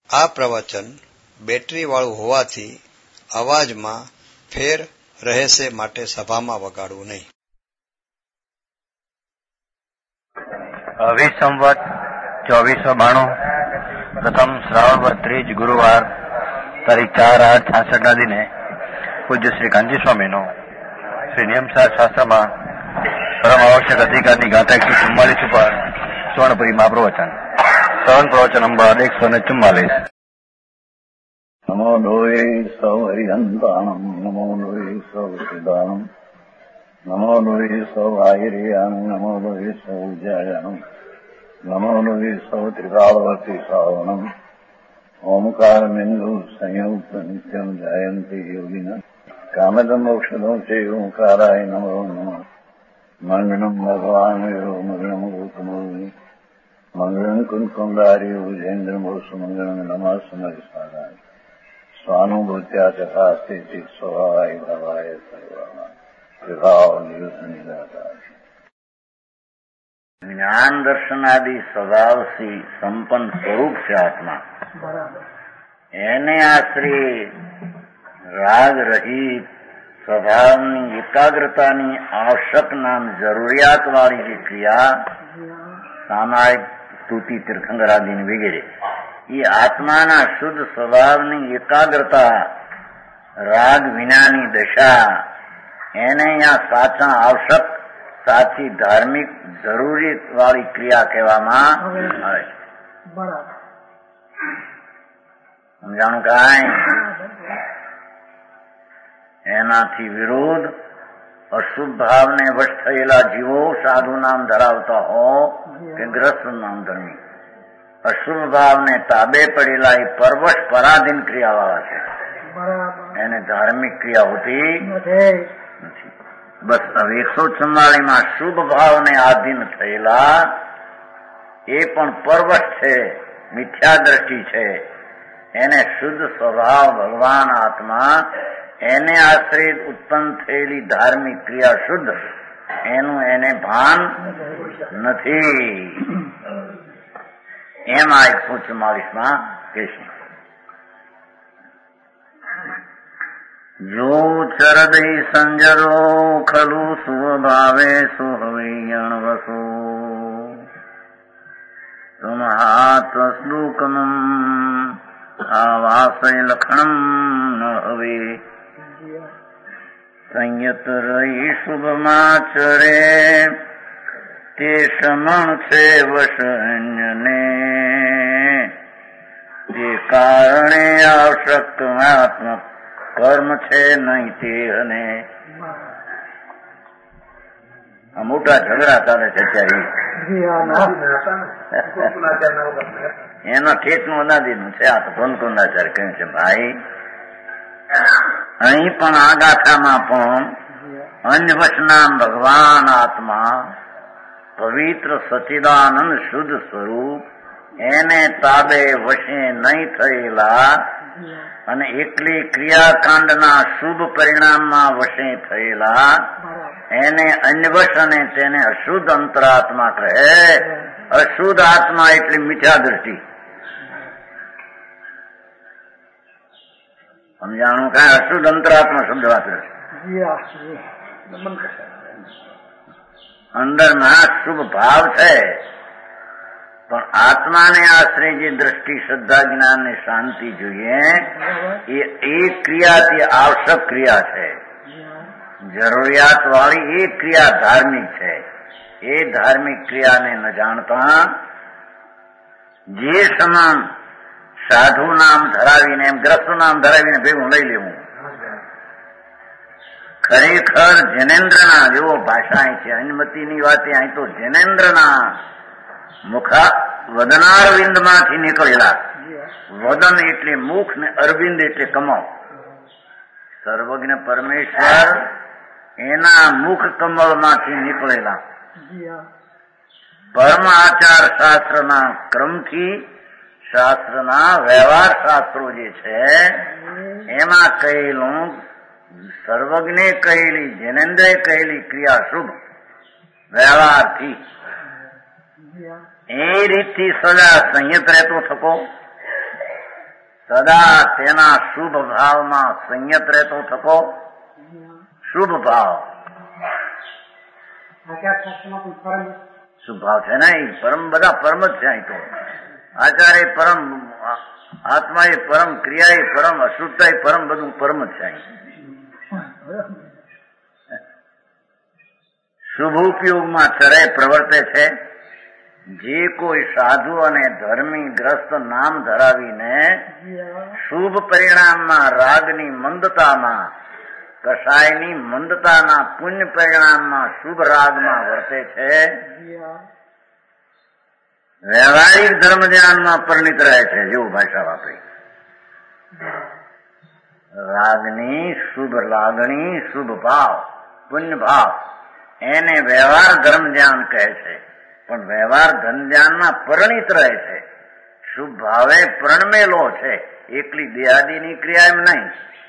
આ પ્રવચન બેટરી વાળું હોવાથી અવાજમાં ફેર રહેશે, માટે સભામાં વગાડવું નહીં. સંવત 2492 પ્રથમ શ્રાવણ 30 ગુરુવાર તારીખ 4/8/66 દિને પૂજ્ય શ્રી કાંજી સ્વામીનો શ્રી નિયમસાર શાસ્ત્રમાં પરમ આવશ્યક અધિકારની ગાથા 144 ઉપર સ્વર્ણપુરીમાં પ્રવચન. શ્રવણ પ્રવચન નંબર 144. નમો લોહે સૌ હરિહંતાણમ, નમો લોહે સૌ સિદ્ધાણમ, નમો લોહે સૌ આયર્યાણમ, નમો લોહે સૌ જયાણમ, નમો લોહે સૌ ત્રિકાળવતી શ્રાવણમ. ઓમકાર બિંદુ સંયુક્ત નિત્યમ જયંતી યોગિના કામદમ મોક્ષદો છે ઓંકારાય નમો નમઃ. મંગળમ ભગવાન મંગળમ ગૌતમોની મંગળમ કુંકુંડારી ભુજેન્દ્રમો સુમંગળમ નમઃ સમરિસારાય સ્વાનુભૂત્યા ચકાસ્તે ચિત સ્વભાવાય ભવાય સર્વમાં વિભાવ નિદાતા. જ્ઞાન દર્શનાદિ સ્વભાવથી સંપન્ન સ્વરૂપ છે આત્મા. એને આશ્રિત રાગ રહિત સ્વભાવની એકાગ્રતાની આવશ્યક નામ જરૂરિયાત વાળી જે ક્રિયા સામાયિક સ્તુતિ તીર્થંકરાદિની વગેરે એ આત્માના શુદ્ધ સ્વભાવની એકાગ્રતા રાગ વિનાની દશા એને અહીંયા સાચા આવશ્યક સાચી ધાર્મિક જરૂરિયાત વાળી ક્રિયા કહેવામાં આવે છે. સમજાણું કાંઈ? એનાથી વિરોધ અશુભ ભાવને વશ થયેલા જીવો સાધુ નામ ધરાવતા હો કે ગ્રસ્ત નામ ધર્મી, અશુભ ભાવને તાબે પડેલા એ પરવશ પરાધીન ક્રિયાવાળા છે. એને ધાર્મિક ક્રિયા હોતી નથી. બસ હવે 144 શુભ ભાવને આધીન થયેલા એ પણ પરવશ છે, મિથ્યા દ્રષ્ટિ છે. એને શુદ્ધ સ્વભાવ ભગવાન આત્મા એને આશ્રિત ઉત્પન્ન થયેલી ધાર્મિક ક્રિયા શુદ્ધ એનું એને ભાન નથી. એમ આ 144 કહેશે. જો ચરદઈ સંજરો ખલુ સ્વભાવે સુહવૈયણ વસો તુમ હાથ શ્લોકમ આવાસય લખણમ ન હવે સંયત રહી શુભમાચરે તે સમણ છે વશ અન્યને તે કારણે આવશ્યક કર્મ છે નહીં તે. અને આ મોટા ઝઘડા ચાલે છે અત્યારે. એના ઠેઠનું અનાદિનું છે. આ તો ધનકુંડાચાર્ય કહ્યું છે ભાઈ અહીં પણ આ ગાથામાં પણ અન્યવશ નામ ભગવાન આત્મા પવિત્ર સચિદાનંદ શુદ્ધ સ્વરૂપ એને તાબે વશે નહીં થયેલા અને એકલી ક્રિયાકાંડના શુભ પરિણામમાં વશે થયેલા એને અન્યવશ અને તેને અશુદ્ધ અંતરાત્મા કહે. અશુદ્ધ આત્મા એટલે મિથ્યા દ્રષ્ટિ. સમજાણું? કાંઈ અશુદ્ધ અંતરાત્મા શબ્દ વાપરે છે. અંદરમાં શુભ ભાવ છે પણ આત્માને આશ્રય જે દ્રષ્ટિ શ્રદ્ધા જ્ઞાન ને શાંતિ જોઈએ એ ક્રિયાથી આવશ્યક ક્રિયા છે. જરૂરિયાત વાળી એ ક્રિયા ધાર્મિક છે. એ ધાર્મિક ક્રિયાને ન જાણતા જે સમાન સાધુ નામ ધરાવીને એમ ગ્રસ્ત નામ ધરાવીને ભેગું લઈ લેવું. ખરેખર જનેન્દ્રના જેવો ભાષા છે. અનુમતિની વાત અહીં તો જનેન્દ્રના વદનારવિંદ માંથી નીકળેલા. વદન એટલે મુખ ને અરવિંદ એટલે કમળ. સર્વજ્ઞ પરમેશ્વર એના મુખ કમળ માંથી નીકળેલા પરમ આચાર શાસ્ત્રના ક્રમથી શાસ્ત્રના વ્યવહાર શાસ્ત્રો જે છે એમાં કહેલું સર્વજ્ઞે કહેલી જનેન્દ્રે કહેલી ક્રિયા શુભ વ્યવહારથી એ રીતથી સદા સંયત રહેતો થકો સદા તેના શુભ ભાવમાં સંયત રહેતો થકો. શુભ ભાવ શુભ ભાવ છે ને, પરમ બધા પરમ જ છે. અહીં તો આચાર્ય પરમ, આત્મા એ પરમ, ક્રિયા એ પરમ, અશુદ્ધતા એ પરમ, બધું પરમ જ છે. શુભ ઉપયોગમાં ચરે પ્રવર્તે છે. જે કોઈ સાધુ અને ધર્મી ગ્રસ્ત નામ ધરાવીને શુભ પરિણામમાં રાગની મંદતામાં, કસાયની મંદતાના પુણ્ય પરિણામમાં શુભ રાગમાં વર્તે છે, વ્યવહારિક ધર્મ ધ્યાનમાં પરિણિત રહે છે. જેવું ભાષા વાપરી, રાગની શુભ લાગણી, શુભ ભાવ, પુણ્ય ભાવ, એને વ્યવહાર ધર્મ ધ્યાન કહે છે. પણ વ્યવહાર ધર્મ ધ્યાનમાં પરિણિત રહે છે. શુભ ભાવે પ્રણમેલો છે, એકલી દેહાદીની ક્રિયા એમ નહીં.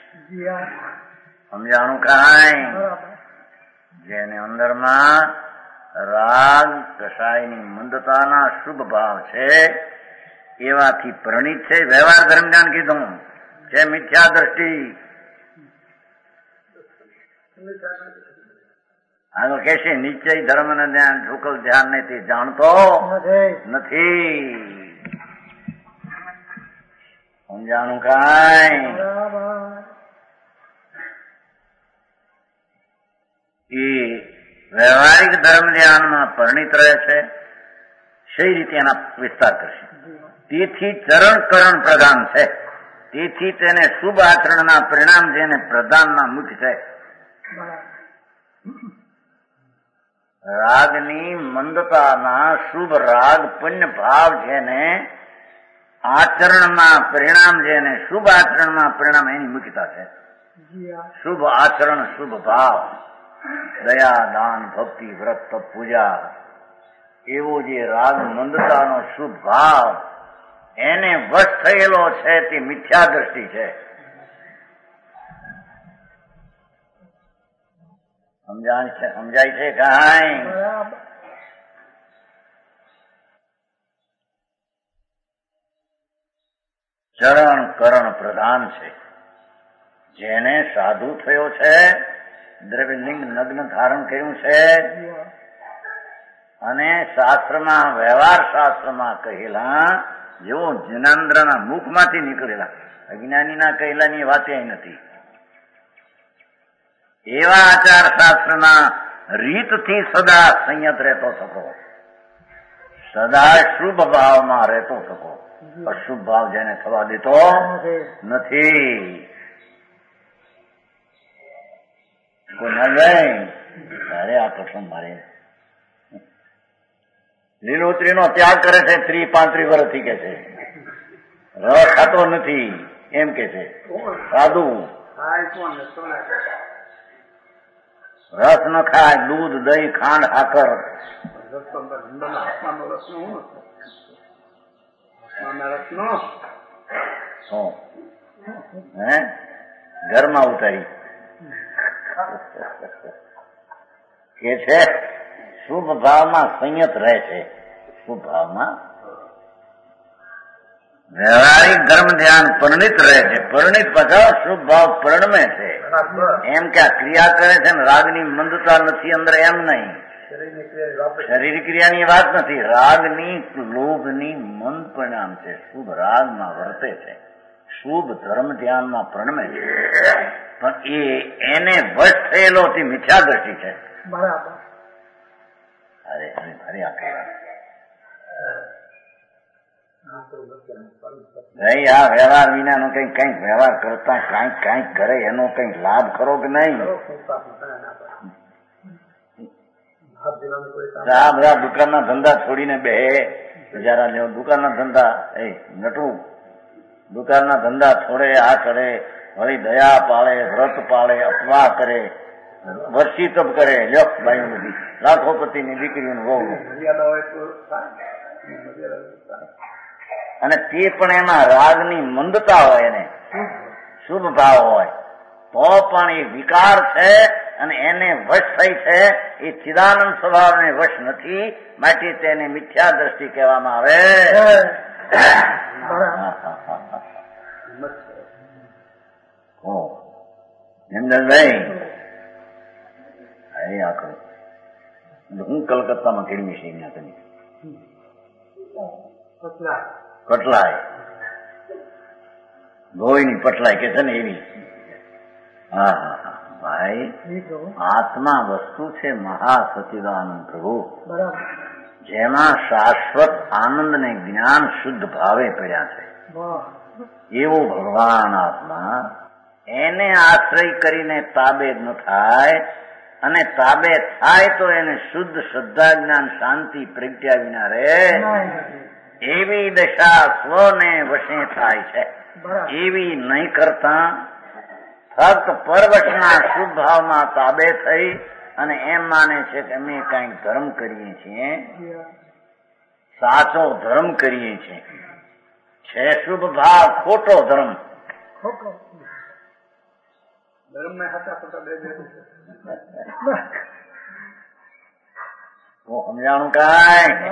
સમજાણું કાંઈ? જેને અંદરમાં રાગ કસાયની મંદતાના શુભ ભાવ છે એવાથી પ્રણિત છે. વ્યવહાર ધર્મ ધ્યાન કીધું છે, મિથ્યા દ્રષ્ટિ. આગળ કે છે નિશ્ચય ધર્મ ને ધ્યાન, શુકલ ધ્યાન ને તે જાણતો નથી. સમજાણું કાંઈ? એ વ્યવહારિક ધર્મ ધ્યાનમાં પરિણિત રહે છે. સહી રીતે એના વિસ્તાર કરશે. તેથી ચરણ કરણ પ્રધાન છે. તેથી તેને શુભ આચરણના પરિણામ જેને પ્રધાનના મુખ્ય છે. રાગની મંદતાના શુભ રાગ પુણ્ય ભાવ જેને આચરણમાં પરિણામ, જેને શુભ આચરણમાં પરિણામ, એની મુખ્યતા છે. શુભ આચરણ, શુભ ભાવ, દયા, દાન, ભક્તિ, વ્રત, તપ, પૂજા, એવો જે રાગ મંદતાનો શુભ ભાવ એને વશ થયેલો છે તે મિથ્યા દ્રષ્ટિ છે. સમજાય છે કાંઈ? ચરણ કરણ પ્રધાન છે. જેને સાધુ થયો છે, દ્રવ્યલિંગ નગ્ન ધારણ કર્યું છે, અને શાસ્ત્રમાં, વ્યવહાર શાસ્ત્રમાં કહેલા જેવો જ્ઞાનેન્દ્રના મુખમાંથી નીકળેલા, અજ્ઞાનીના કહેલાની વાત નથી, એવા આચાર શાસ્ત્રના રીતથી સદા સંયત રહેતો થકો, સદા શુભ ભાવમાં રહેતો થકો. અશુભ ભાવ જેને થવા દેતો નથી. તારે આ પ્રસંગ મારે લીલોતરીનો ત્યાગ કરે છે 30-35 વર્ષથી કે છે. રસ ખાતો નથી એમ કે છે સાધુ. રસ ન ખાય, દૂધ, દહીં, ખાંડ, સાકર. ઘરમાં ઉતારી કે છે શુભ ભાવમાં સંયત રહે છે. શુભ ભાવમાં વ્યવહારિક ધર્મ ધ્યાન પરિણિત રહે છે. પરિણિત પછી શુભ ભાવ પરિણમે છે. એમ કે આ ક્રિયા કરે છે ને રાગની મંદતા નથી અંદર, એમ નહીં. શરીર ક્રિયાની વાત નથી, રાગની, લોભની મંદ પરિણામ છે. શુભ રાગમાં વર્તે છે, શુભ ધર્મ ધ્યાનમાં પરિણમે છે. પણ એને વશ થયેલો તે મિથ્યા દ્રષ્ટિ છે. બરાબર. અરે અરે આખી વાત ભાઈ, આ વ્યવહાર વિનાનો કઈક વ્યવહાર કરતા કાંઈક કરે એનો કઈક લાભ ખરો કે નહીં? આ બધા દુકાનના ધંધા છોડીને બે બિચારા લેવો. દુકાનના ધંધા નટવું, દુકાનના ધંધા છોડે, આ કરે, વળી દયા પાળે, વ્રત પાળે, અપવાહ કરે, વર્ષી તપ કરે. લ્યો બાઈઓ બધી લાખોપતિની દીકરીઓનું વહુ, અને તે પણ એમાં રાગની મંદતા હોય, એને શુભ ભાવ હોય તો પણ એ વિકાર છે અને એને વશ થઈ છે. એ ચિદાનંદ સ્વભાવને વશ નથી, માટે તેને મિથ્યા દ્રષ્ટિ કહેવામાં આવે. હેમંતભાઈ એ આખો હું કલકત્તામાં કેળવી છે અહીંયા તમે પટલાય ગોળીની પટલાય કે છે ને એવી. હા હા હા ભાઈ, આત્મા વસ્તુ છે મહા સચિદાનંદ પ્રભુ, જેમાં શાશ્વત આનંદ ને જ્ઞાન શુદ્ધ ભાવે પડ્યા છે. એવો ભગવાન આત્મા, એને આશ્રય કરીને તાબે ન થાય, અને તાબે થાય તો એને શુદ્ધ શ્રદ્ધા જ્ઞાન શાંતિ પ્રગટ્યા વિના રે, એવી દશા સ્વને વશે થાય છે. એવી નહીં કરતા ફક્ત પરવશના શુભ ભાવમાં તાબે થઈ અને એમ માને છે કે અમે કઈક ધર્મ કરીએ છીએ, સાચો ધર્મ કરીએ છીએ. છે શુભ ભાવ ખોટો ધર્મ. સમજાણું કાંઈ?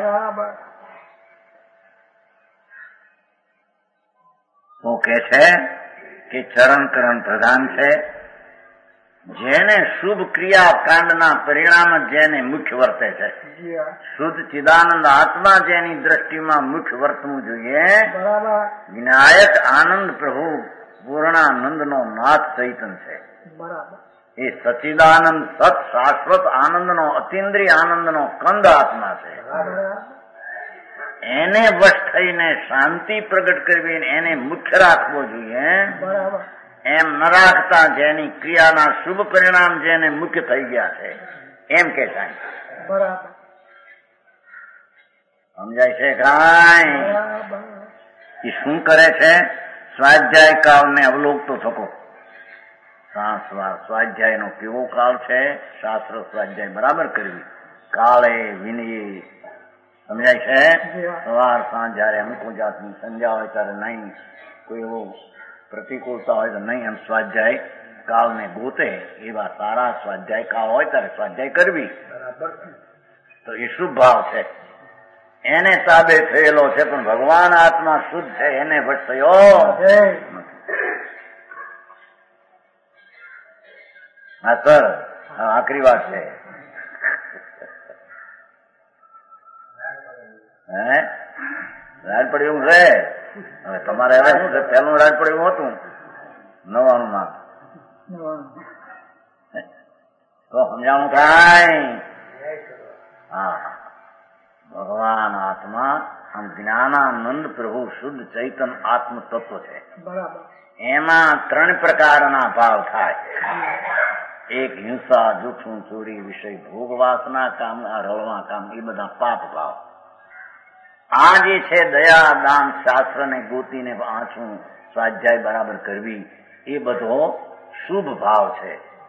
શું કે છે કે ચરણ કરણ પ્રધાન છે. જેને શુભ ક્રિયા કાંડના પરિણામ જેને મુખ્ય વર્તે છે, શુદ્ધ ચિદાનંદ આત્મા જેની દ્રષ્ટિમાં મુખ્ય વર્તવું જોઈએ, વિનાયક આનંદ પ્રભુ પૂર્ણાનંદ નો નાથ ચૈતન છે. એ સચિદાનંદ સત શાશ્વત આનંદ નો અતિન્દ્રિય આનંદ નો કંદ આત્મા છે. એને વશ થઈને શાંતિ પ્રગટ કરવી, એને મુખ્ય રાખવો જોઈએ. એમ ન રાખતા જેની ક્રિયાના શુભ પરિણામ જેને મુખ્ય થઈ ગયા છે એમ કે કાંઈ સમજાય છે કાંઈ? એ શું કરે છે? સ્વાધ્યાય કાળને અવલોકતો થકો. સ્વાધ્યાય નો કેવો કાળ છે? શાસ્ત્ર સ્વાધ્યાય બરાબર કરવી, કાળે વિનયે. સમજાય છે? સવાર સાંજ જયારે અમુક જાતની સંધ્યા હોય ત્યારે નહીં, કોઈ એવો પ્રતિકૂળતા હોય તો નહીં, એમ સ્વાધ્યાય કાળને ગોતે એવા સારા સ્વાધ્યાય કાળ હોય ત્યારે સ્વાધ્યાય કરવી. તો એ શુભ ભાવ છે, એને તાબે થયેલો છે. પણ ભગવાન આત્મા શુદ્ધ છે, એને વશ થયો. હા સર, આખરી વાત છે. રાજ પડ્યું એવું છે. હવે તમારે હવે શું છે? પહેલું રાજ પડ્યું એવું હતું 99 માં. તો સમજાણું કાંઈ? હા, ભગવાન આત્મા આમ જ્ઞાનાનંદ પ્રભુ શુદ્ધ ચૈતન આત્મ તત્વ છે. એમાં 3 પ્રકારના ભાવ થાય. એક હિંસા, જૂઠું, ચોરી, વિષય ભોગ, વાસના, કામ, રળવા કામ, એ બધા પાપ ભાવ. આ જે છે દયા, દાન, શાસ્ત્ર ને ગોતીને વાંચવું, સ્વાધ્યાય બરાબર કરવી, એ બધો શુભ ભાવ છે.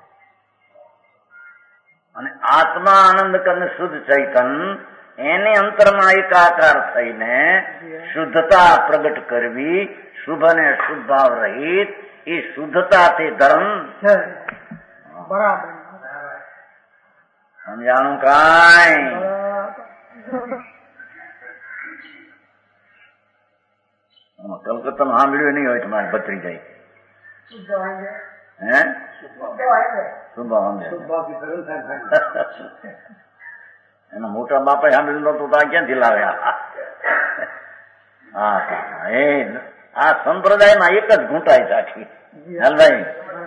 અને આત્મા આનંદ કરીને શુદ્ધ ચૈતન, એને અંતરમાં એકાકાર થઈને શુદ્ધતા પ્રગટ કરવી, શુભ અને શુભ ભાવ રહિત, એ શુદ્ધતા તે ધર્મ છે. બરાબર સમજાણું કાંઈ? કલકત્તામાં સાંભળ્યું નહીં હોય તમારે ભત્રી જાય. હે એના મોટા બાપા સાંભળ્યું નતું તો આ ક્યાંથી લાવ્યા? હા, એ આ સંપ્રદાયમાં એક જ ઘૂંટાય સાચી. હાલભાઈ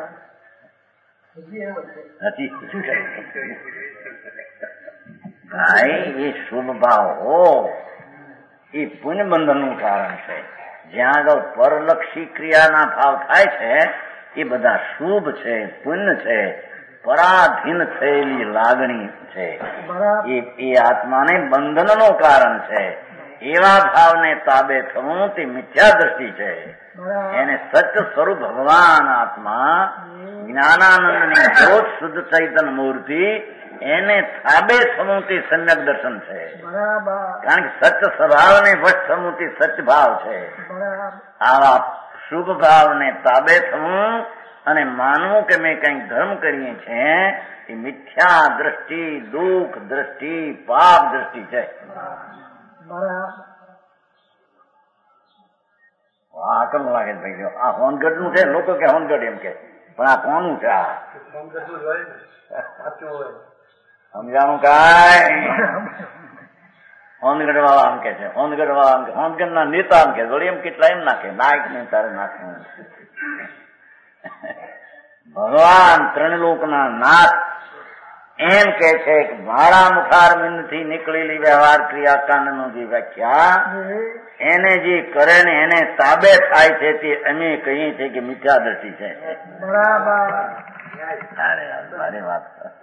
ભાઈ, એ શુભ ભાવ હો, એ પુણ્ય બંધન નું કારણ છે. જ્યાં આગળ પરલક્ષી ક્રિયાના ભાવ થાય છે એ બધા શુભ છે, પુણ્ય છે, પરાધીન થયેલી લાગણી છે. એ આત્માને બંધનનું કારણ છે. એવા ભાવને તાબે થવું તે મિથ્યા દ્રષ્ટિ છે. એને સત્ય સ્વરૂપ ભગવાન આત્મા જ્ઞાનાનંદની જ્યોત શુદ્ધ ચૈતન મૂર્તિ, એને તાબે થવું તે સમ્યક દર્શન છે. કારણ કે સત્ય સ્વભાવને વશ થવું તે સત્ય ભાવ છે. આવા શુભ ભાવને તાબે થવું અને માનવું કે મેં કંઈક ધર્મ કરીએ છીએ, એ મિથ્યા દ્રષ્ટિ, દુઃખ દ્રષ્ટિ, પાપ દ્રષ્ટિ છે. આકરું લાગે ભાઈ આ હોનગઢ નું છે, લોકો કે હોનગઢ એમ કે, પણ આ કોનું છે? આ સમજાણું કાંઈ? હોનગઢ વાળા આમ કે છે, હોનગઢ વાળા આમ કે, હોનગઢ ના નેતા આમ કે, વળી એમ કેટલા એમ નાખે, નાયક ને તારે નાખવું. ભગવાન ત્રણલોકના નાથ એમ કે છે કે મારા મુખારબિંદથી નીકળેલી વ્યવહાર ક્રિયા કાંડનો જે વ્યાખ્યા એને જે કરે ને એને તાબે થાય છે તે અમે કહીએ છીએ કે મિથ્યા દ્રષ્ટિ છે. બરાબર. અરે વાત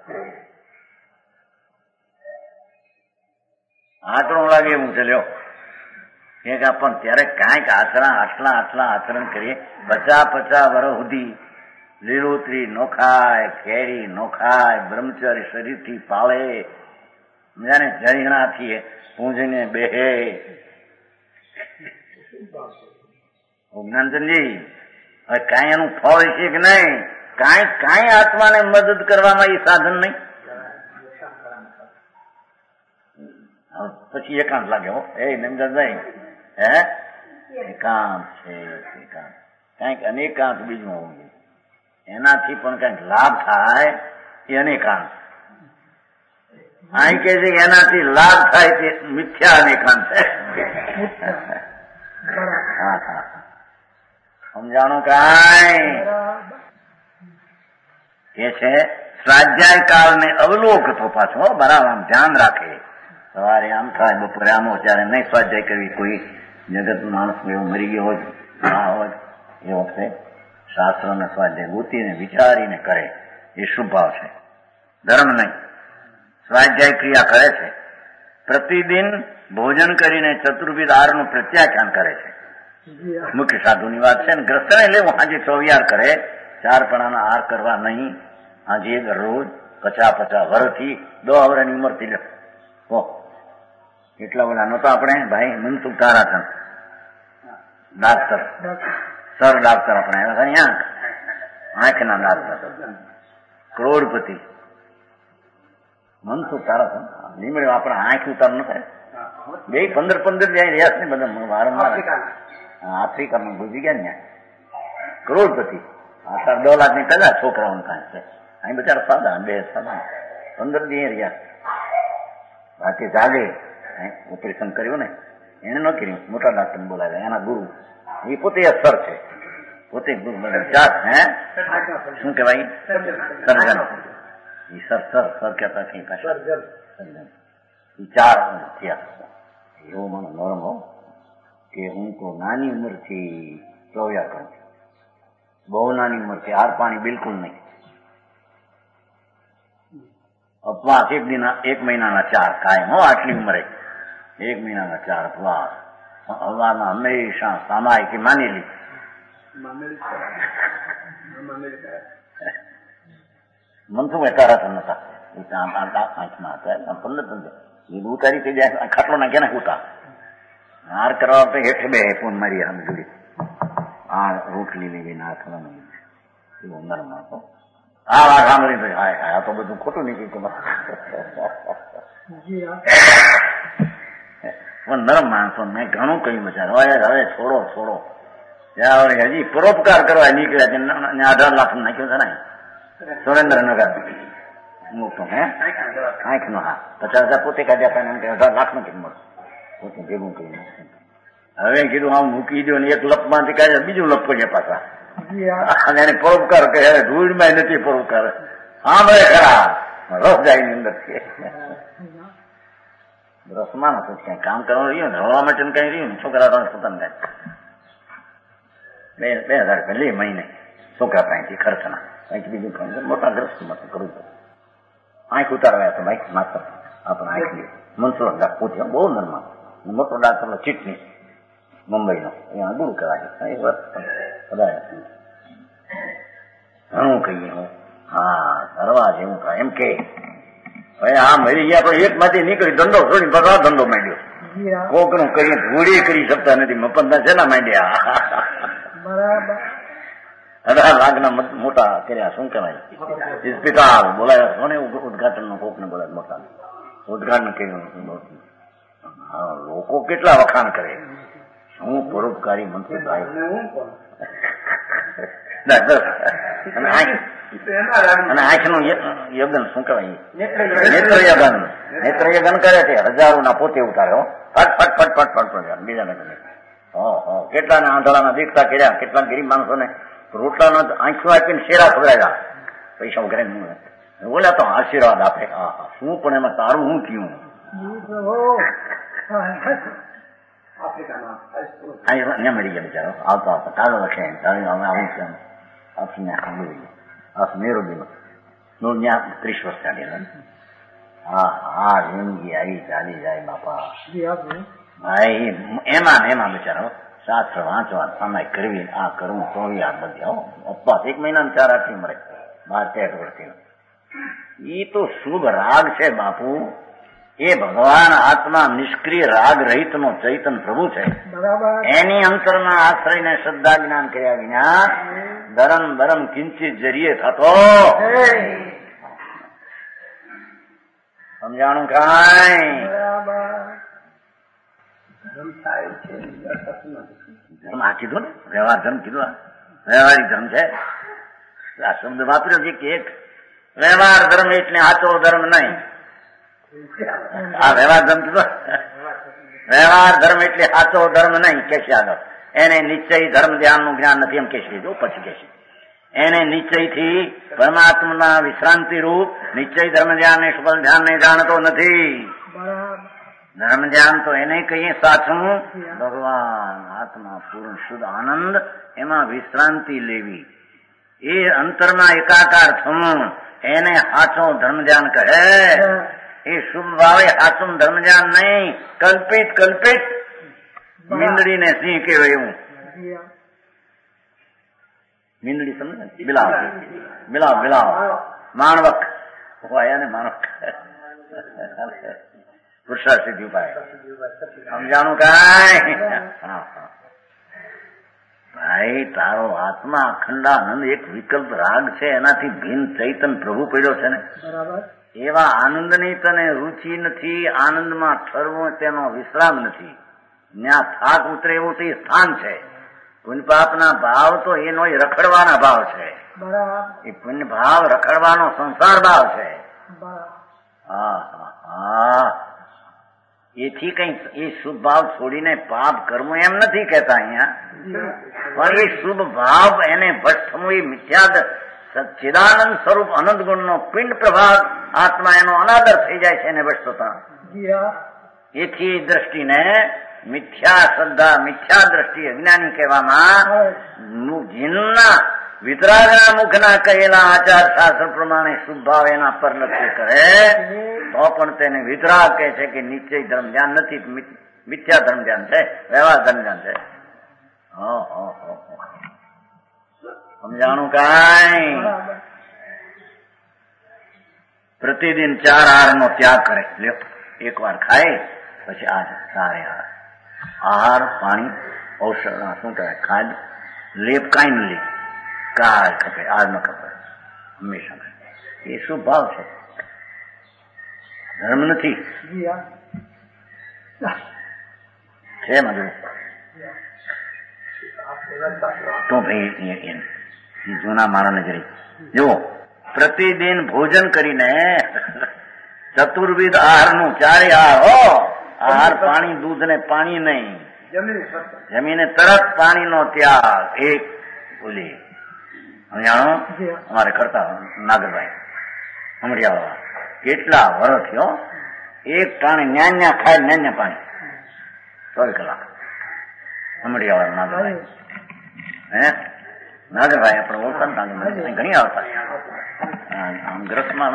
આંકડું લાગે એવું છે. લ્યો કે પણ ત્યારે કાંઈક આટલા આચરણ કરીએ, 50 વર્ષ સુધી લીલોતરી નો ખાય, કેરી નો ખાય, બ્રહ્મચર્ય શરીરથી પાળે, જાણે જરીણાથી પૂંજીને બેહે. જ્ઞાનચંદજી હવે કાંઈ એનું ફળ છે કે નહીં? કાંઈ આત્માને મદદ કરવામાં એ સાધન નહીં. પછી એકાંત લાગે હો એ નંદનભાઈ, હે એકાંત છે, એકાંત કાંઈક અનેકાંત બીજું હોવું જોઈએ, એનાથી પણ કંઈક લાભ થાય એ અનેકાંત. અહીં કે છે કે એનાથી લાભ થાય તે મિથ્યા અનેકાંત છે. સમજાણું કાંઈ? કે છે સ્વાધ્યાય કાળને અવલોકતો પાછો બરાબર આમ ધ્યાન રાખે. સવારે આમ થાય, બપોરે આમ હોય, ત્યારે નહીં સ્વાધ્યાય કરવી. કોઈ જગત માણસ એવો મરી ગયો હોય ના હોય એ વખતે શાસ્ત્રોને સ્વાધ્યાય ગોતીને વિચારીને કરે એ શુભ ભાવ છે, ધર્મ નહીં. સ્વાધ્યાય ક્રિયા કરે છે, પ્રતિદિન ભોજન કરીને ચતુર્વિધ આહારનું પ્રત્યાખ્યાન કરે છે. મુખ્ય સાધુની વાત છે ને. ગ્રસ્તને લેવું આજે 24 કરે, 4 પણાના આહાર કરવા નહીં. આજે દરરોજ 50 વર્ષથી 10 વર્ષની ઉંમરથી લે એટલા બધા નહોતા આપણે ભાઈ Mansukh Tarachand doctor, sir doctor આપણે આવ્યા હતા અહીંયા, આંખના ડાક્ટર, કરોડપતિ મનસુખ તારાચંદ. લીમડે આપણે આંખ ઉતાર ન થાય, 15 જાય રહ્યા ને બધા વારંવાર આફ્રિકામાં ભૂજી ગયા ને, કરોડપતિ. આ 10 લાખની કદાચ છોકરાઓને કાંઈ છે, અહીં બચારા સાદા 2 સાદા 15 દી રહ્યા. બાકી જાગે ઓપરેશન કર્યું ને એને ન કર્યું, મોટા ડાક્ટર બોલાવ્યા, એના ગુરુ એ પોતે સર છે, પોતે ગુરુ ચાર હે શું કેવાય સર્જન. એ સર કહેતા એ 4 થયા. એવો મને નરમ હો કે હું તો નાની ઉંમરથી ચોવ્યા કરું છું, બહુ નાની ઉંમરથી, હાર પાણી બિલકુલ નહીં. અપવાસ 1 મહિનાના 4 કાયમ હો, આટલી ઉંમરે 1 મહિનાના 4 અપવાસ. હવાના હંમેશા સામાયિક માનેલી. મનસુખ તારા નતા આંખમાં હતા 15 એ ઉતારી થઈ જાય, ખાટલો નાખે ને ઉતા હાર કરવા તો હેઠ બે ફોન મારી આમ જોડી આ રોટલી લેવી નાખવાનું એવું નરમાં હતો. આ વાત સાંભળી હાય આ તો બધું ખોટું નીકળ્યું. પણ નરમ માણસો મેં ઘણું કહ્યું બચાર હવે છોડો હજી પરોપકાર કરવા નીકળ્યા છે. 18 લાખ નાખ્યો છે ને સુરેન્દ્રનગર મોટો હે આંખનો. હા 50,000 પોતે કાઢ્યા હતા એમ કે 18 લાખનો કિંમત પોતે ભેગું કરી. હવે કીધું આમ મૂકી દો ને 1 લપમાંથી કાઢ્યા, બીજું લપ કરીએ પાછા. અને એને પરોપકાર કહે, ધૂળમાં નથી પરોપકાર. હા ભાઈ ખરા રસ જાય ની અંદર છે. રસમાં નથી કઈ કામ કરવાનું રહ્યું ને, હવા માટે કઈ રહ્યું ને, છોકરા પોતાને કાંઈ 2,000 રૂપિયા લે મહિને છોકરા પાસેથી ખર્ચના, કંઈક બીજું મોટા ગ્રસ્તમાં તો કરવું પડે. આંખ ઉતારવાયા તો ભાઈ માત્ર આપણે આંખ લે. મનસુખ પૂછે બહુ નરમાં, મોટો ડાક્ટર ચીટની મુંબઈનો, અહીંયા દૂર કરાય એ વાત બધા ઘણું કહીએ. હું હા કરવા જેવું થાય એમ કે ભાઈ આ મરી ગયા તો 1 માંથી નીકળી ધંધો છોડી બધા ધંધો માંડ્યો. કોક નું કરીએ ધૂળી કરી શકતા નથી, મપનના છે ને માંડ્યા. 18 લાખના મોટા કર્યા, શું કહેવાય હોસ્પિટલ બોલાવ્યા કોને ઉદઘાટન નું, કોક ને બોલાવ્યા મોટા ઉદઘાટન કર્યું. લોકો કેટલા વખાણ કરે, હું પરોપકારી મંત્રી ભાઈ અને આંખનું યજ્ઞ શું કહેવાય? નેત્રયજ્ઞ. નેત્રયજ્ઞ કરે છે, હજારોના પોતે ઉતારે. ફટ ફટ ફટ ફટ ફટ ફટ બીજા ને કેટલાને આંધળાના દીકતા કર્યા, કેટલાક ગરીબ માણસોને રોટલાનો આંખો આપીને શેરા ખવડાવ્યા. પૈસા વગેરે બોલ્યા તો આશીર્વાદ આપે. હા શું પણ એમાં તારું શું થયું? મળી ગયા બિચારો આવતો આવતો તારો લખે અમે આવું છે આપને સાંભળી આ મેરોબીનો ત્યાં 30 વર્ષ ચાલી. હા હા જિંદગી આવી ચાલી જાય બાપા. ભાઈ એમાં ને એમાં બિચારો શાસ્ત્ર વાંચવા સમય કરવી, આ કરવું તો આ બધી અપવાસ 1 મહિના 4 આઠથી મળે 12-13 વર્ષથી. એ તો શુભ રાગ છે બાપુ. એ ભગવાન આત્મા નિષ્ક્રિય રાગ રહિત નો ચૈતન પ્રભુ છે. એની અંતરમાં આશ્રયને શ્રદ્ધા જ્ઞાન કર્યા વિના ધરમ બરમ કિંચિત જરીએ થતો સમજાણું કાંઈ? ધર્મ આ કીધું ને, વ્યવહાર ધર્મ કીધું. વ્યવહારિક ધર્મ છે આ શબ્દ વાપર્યો છે કે એક વ્યવહાર ધર્મ એટલે આચો ધર્મ નહીં. આ વ્યવહાર ધર્મ કીધું. વ્યવહાર ધર્મ એટલે સાચો ધર્મ નહીં કે છે આગળ. એને નિશ્ચય ધર્મ ધ્યાન નું જ્ઞાન નથી એમ કે છે. જો પછી કે છે એને નિશ્ચયથી પરમાત્માના વિશ્રાંતિ રૂપ નિશ્ચય ધર્મ ધ્યાન ને સુફલ ધ્યાન ને જાણતો નથી. ધર્મ ધ્યાન તો એને કહીએ સાચું ભગવાન આત્મા પૂર્ણ શુદ્ધ આનંદ, એમાં વિશ્રાંતિ લેવી, એ અંતરમાં એકાકાર થવું, એને સાચો ધર્મ ધ્યાન કહે. એ શુભ ભાવે સાચું ધર્મ ધ્યાન નહીં, કલ્પિત કલ્પિત મીંદડીને સિંહ કહેવાય એવું. મીંદડી સમજે? બિલાવ બિલાવ બિલાવ માણવક હોયા ને માણવક પુરુષાર્થ સિદ્ધિ ઉપાય સમજાણું કાંઈ? ભાઈ તારો આત્મા અખંડાનંદ એક વિકલ્પ રાગ છે, એનાથી ભિન્ન ચૈતન પ્રભુ પડ્યો છે ને. એવા આનંદની તને રુચિ નથી, આનંદમાં ઠરવો તેનો વિશ્રામ નથી. ત્યાં થાક ઉતરે એવું તો સ્થાન છે. પુણ્ય પાપના ભાવ તો એનો રખડવાના ભાવ છે. એ પુણ્ય ભાવ રખડવાનો સંસાર ભાવ છે. એથી કઈ એ શુભ ભાવ છોડીને પાપ કરવું એમ નથી કહેતા અહીંયા, પણ એ શુભ ભાવ એને ભટ્ટ થવું એ મિથ્યાદ સચ્ચિદાનંદ સ્વરૂપ અનંત ગુણ નો પિંડ પ્રભાવ આત્મા એનો અનાદર થઈ જાય છે એને ભટ્ટ થતા. એથી દ્રષ્ટિને મિથ્યા શ્રદ્ધા મિથ્યા દ્રષ્ટિ અજ્ઞાની કહેવામાં જીનના વિતરાગના મુખના કહેલા આચાર શાસ્ત્ર પ્રમાણે શુભ ભાવ એના પર લક્ષ્ય કરે તો પણ તેને વિતરાગ કહે છે કે નિશ્ચય ધર્મ ધ્યાન નથી, મિથ્યા ધર્મ ધ્યાન છે, વ્યવહાર ધર્મ ધ્યાન છે. સમજાણું કાંઈ? પ્રતિદિન 4 આહારનો ત્યાગ કરે. લ્યો એક વાર ખાય પછી આ સારે આહાર પાણી ઔષધ શું કહેવાય ખાદ લેપ કાંઈ ન લે, કાળ ખપે આર ન ખપે હંમેશા. એ શું ભાવ છે? ધર્મ નથી છે મધુ તો ભાઈ જૂના મારા નજરે જુઓ પ્રતિદિન ભોજન કરીને ચતુર્વિધ આહારનું 4 આહાર પાણી દૂધ ને પાણી નહીં, જમીને તરત પાણીનો ત્યાગ. એક બોલી જાણો અમારે કરતા નાગરભાઈ અમડિયા કેટલા વર્ષ થયો એક પાણી ન્યા ખાય ન્યા પાણી 24 કલાક. અમડિયા નાગરભાઈ નાગરભાઈ આપણે ઓળખાણ નાગરભાઈ ઘણી આવતા આમ ગ્રસ્તમાં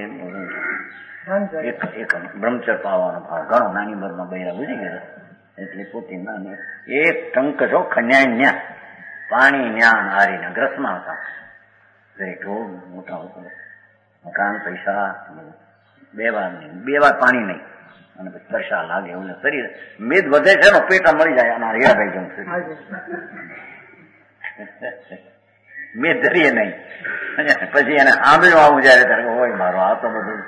એક બ્રહ્મચર પાવાનો ભાવ ઘણો નાની ઉંમરમાં બૈરા બુજી ગયા એટલે પોતે નાની એક ટંક છો ખન્યા ન્યા પાણી ન્યા હારીને ગ્રસ્તમાં હતા. દરેક રોગ મોટા મકાન પૈસા 2 વાર નહીં, 2 વાર પાણી નહીં અને પછી તરસા લાગે એવું શરીર મેદ વધે છે ને પેટા મળી જાય અને હીરાભાઈ જેવું શરીર મેદ ધરીએ નહીં. પછી એને આંબળ્યું આવું જયારે ત્યારે હોય મારો આ તો બધું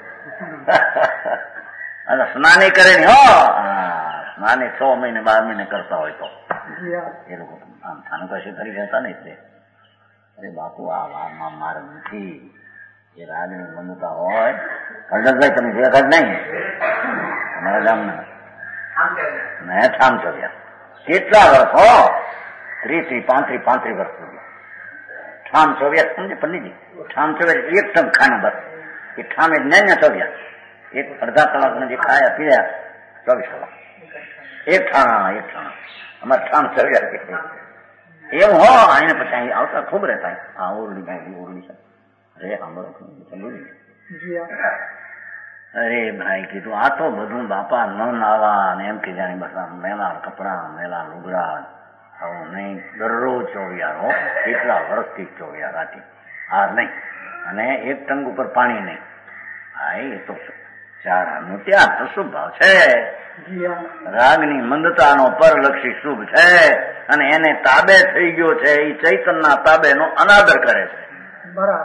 અને સ્નાની કરે ને સ્નાની 6 મહિને 12 મહિને કરતા હોય તો એ લોકો આમ થાનું કશું કરી જતા નહીં. એટલે અરે બાપુ આ વારમાં માર્ગ નથી. એ રાગની મનતા હોય હરદતભાઈ તમે જોયા જ નહીં અમારા ગામના મેં ઠામ ચોર્યા કેટલા વર્ષ હો 30, 35 વર્ષ સુધી ઠામ ચોર્યા. સમજે પંડિતજી ઠામ ચોર્યા એક ટંક ખાના બસ એ ઠામ એક ન્યા ચોર્યા. એક અડધા કલાકમાં જે ખાયા પીયા 24 કલાક એક ઠાણા અમારે ઠામ ચોર્યા એવું હો. આને પછી અહીં આવતા ખૂબ રહેતા આ ઓરડી ઓરડી છે. અરે ભાઈ કીધું આ તો બધું બાપા ન નાવા ને એમ કે જાણે બસ મેલા કપડા મેલા લુગડા આવું નહીં. દરરોજ ચોવ્યા હો કેટલા વર્ષથી ચોવ્યા રાતે હાર નહીં અને એક ટંગ ઉપર પાણી નહીં. હા એ તો ચારાનું ત્યાં તો શુભ ભાવ છે. રાગની મંદતાનો પરલક્ષી શુભ છે અને એને તાબે થઈ ગયો છે. એ ચૈતનના તાબે નો અનાદર કરે છે. બરાબર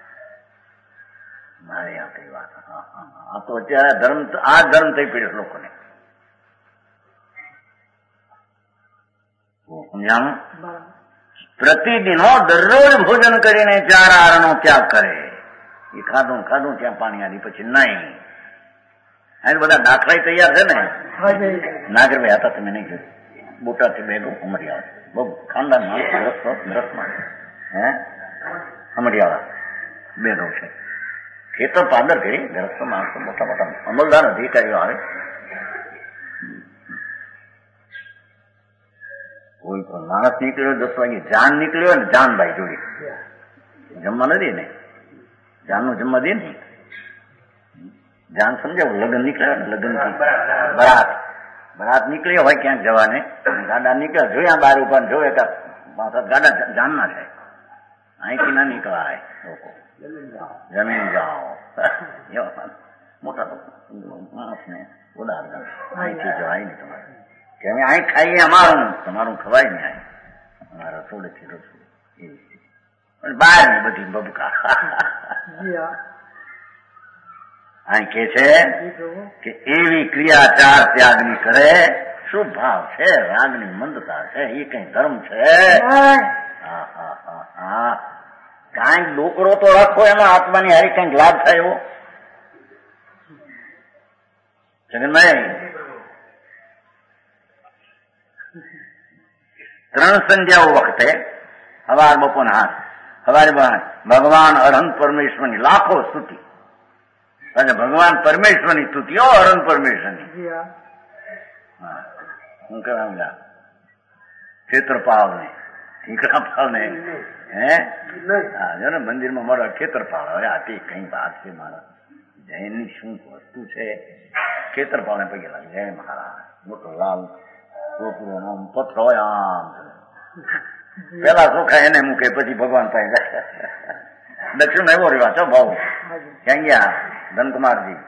મારી આ કઈ વાત. આ તો અત્યારે ધર્મ આ ધર્મ થઈ પડ્યો લોકોને. સમજાણું? પ્રતિદિનો દરરોજ ભોજન કરીને 4 આહારનો ત્યાગ કરે. એ ખાધું ત્યાં પાણી આદી પછી નહીં. આ બધા દાખલા તૈયાર છે ને. નાગરભાઈ હતા તમે નહીં જોયું બોટાથી બેગો અમરિયાળા બહુ ખાનદાન રસમાં હે અમરિયાળા બેગો છે. ખેતર પાદર કરી ગ્રસ્ત માણસો મોટા મોટા અમલદાર અધિકારીઓ આવે. કોઈ પણ માણસ નીકળ્યો 10 વાગે જાન નીકળ્યો ને જાનભાઈ જોડે જમવા નથી ને જાનનું જમવા દે ને જાન સમજાવું. લગ્ન નીકળ્યો ને લગ્નથી બરાત નીકળ્યો હોય ક્યાંક જવાને ગાડા નીકળ્યા જોયા બાર ઉપર જોયે કે ગાડા જાનના છે. અહીંથી ના નીકળાય લોકો જમીન જાઓ મોટા માણસ ને ઉડાડતા અહીંથી જવાય નહીં તમારે કે અમે અહીં ખાઈએ અમારું તમારું ખવાય ને અહીં અમારા રસોડેથી રસોડ એવી સ્થિતિ. પણ બહાર ની બધી બબકા અહીં કે છે કે એવી ક્રિયા 4 ત્યાગની કરે શુભ ભાવ છે. રાગની મંદતા છે એ કઈ ધર્મ છે? કાંઈક ડોકરો તો રાખો એમાં આત્માની હારી કંઈક લાભ થાય એવો. જગનભાઈ 3 સંધ્યાઓ વખતે સવાર બપોર હાથ સવારે ભગવાન અરહંત પરમેશ્વરની લાખો સ્તુતિ. અને ભગવાન પરમેશ્વરની સ્તુતિઓ અરહંત પરમેશ્વરની હું કહેવા ક્ષેત્રપાલ ને ઠીકરાપાલ ને હે જો ને મંદિરમાં મળવા ખેતરપાલ. હવે આ કઈ વાત છે મારા જૈનની શું વસ્તુ છે? ખેતરપાલ ને પગે લાગે જય મહારાજ મોટો લાલ છોકરો આમ પથરો હોય આમ પેલા ચોખા એને મૂકે પછી ભગવાન પાસે જાય. દક્ષિણ એવો રેવા છો ભાવ ક્યાં ગયા ધનકુમારજી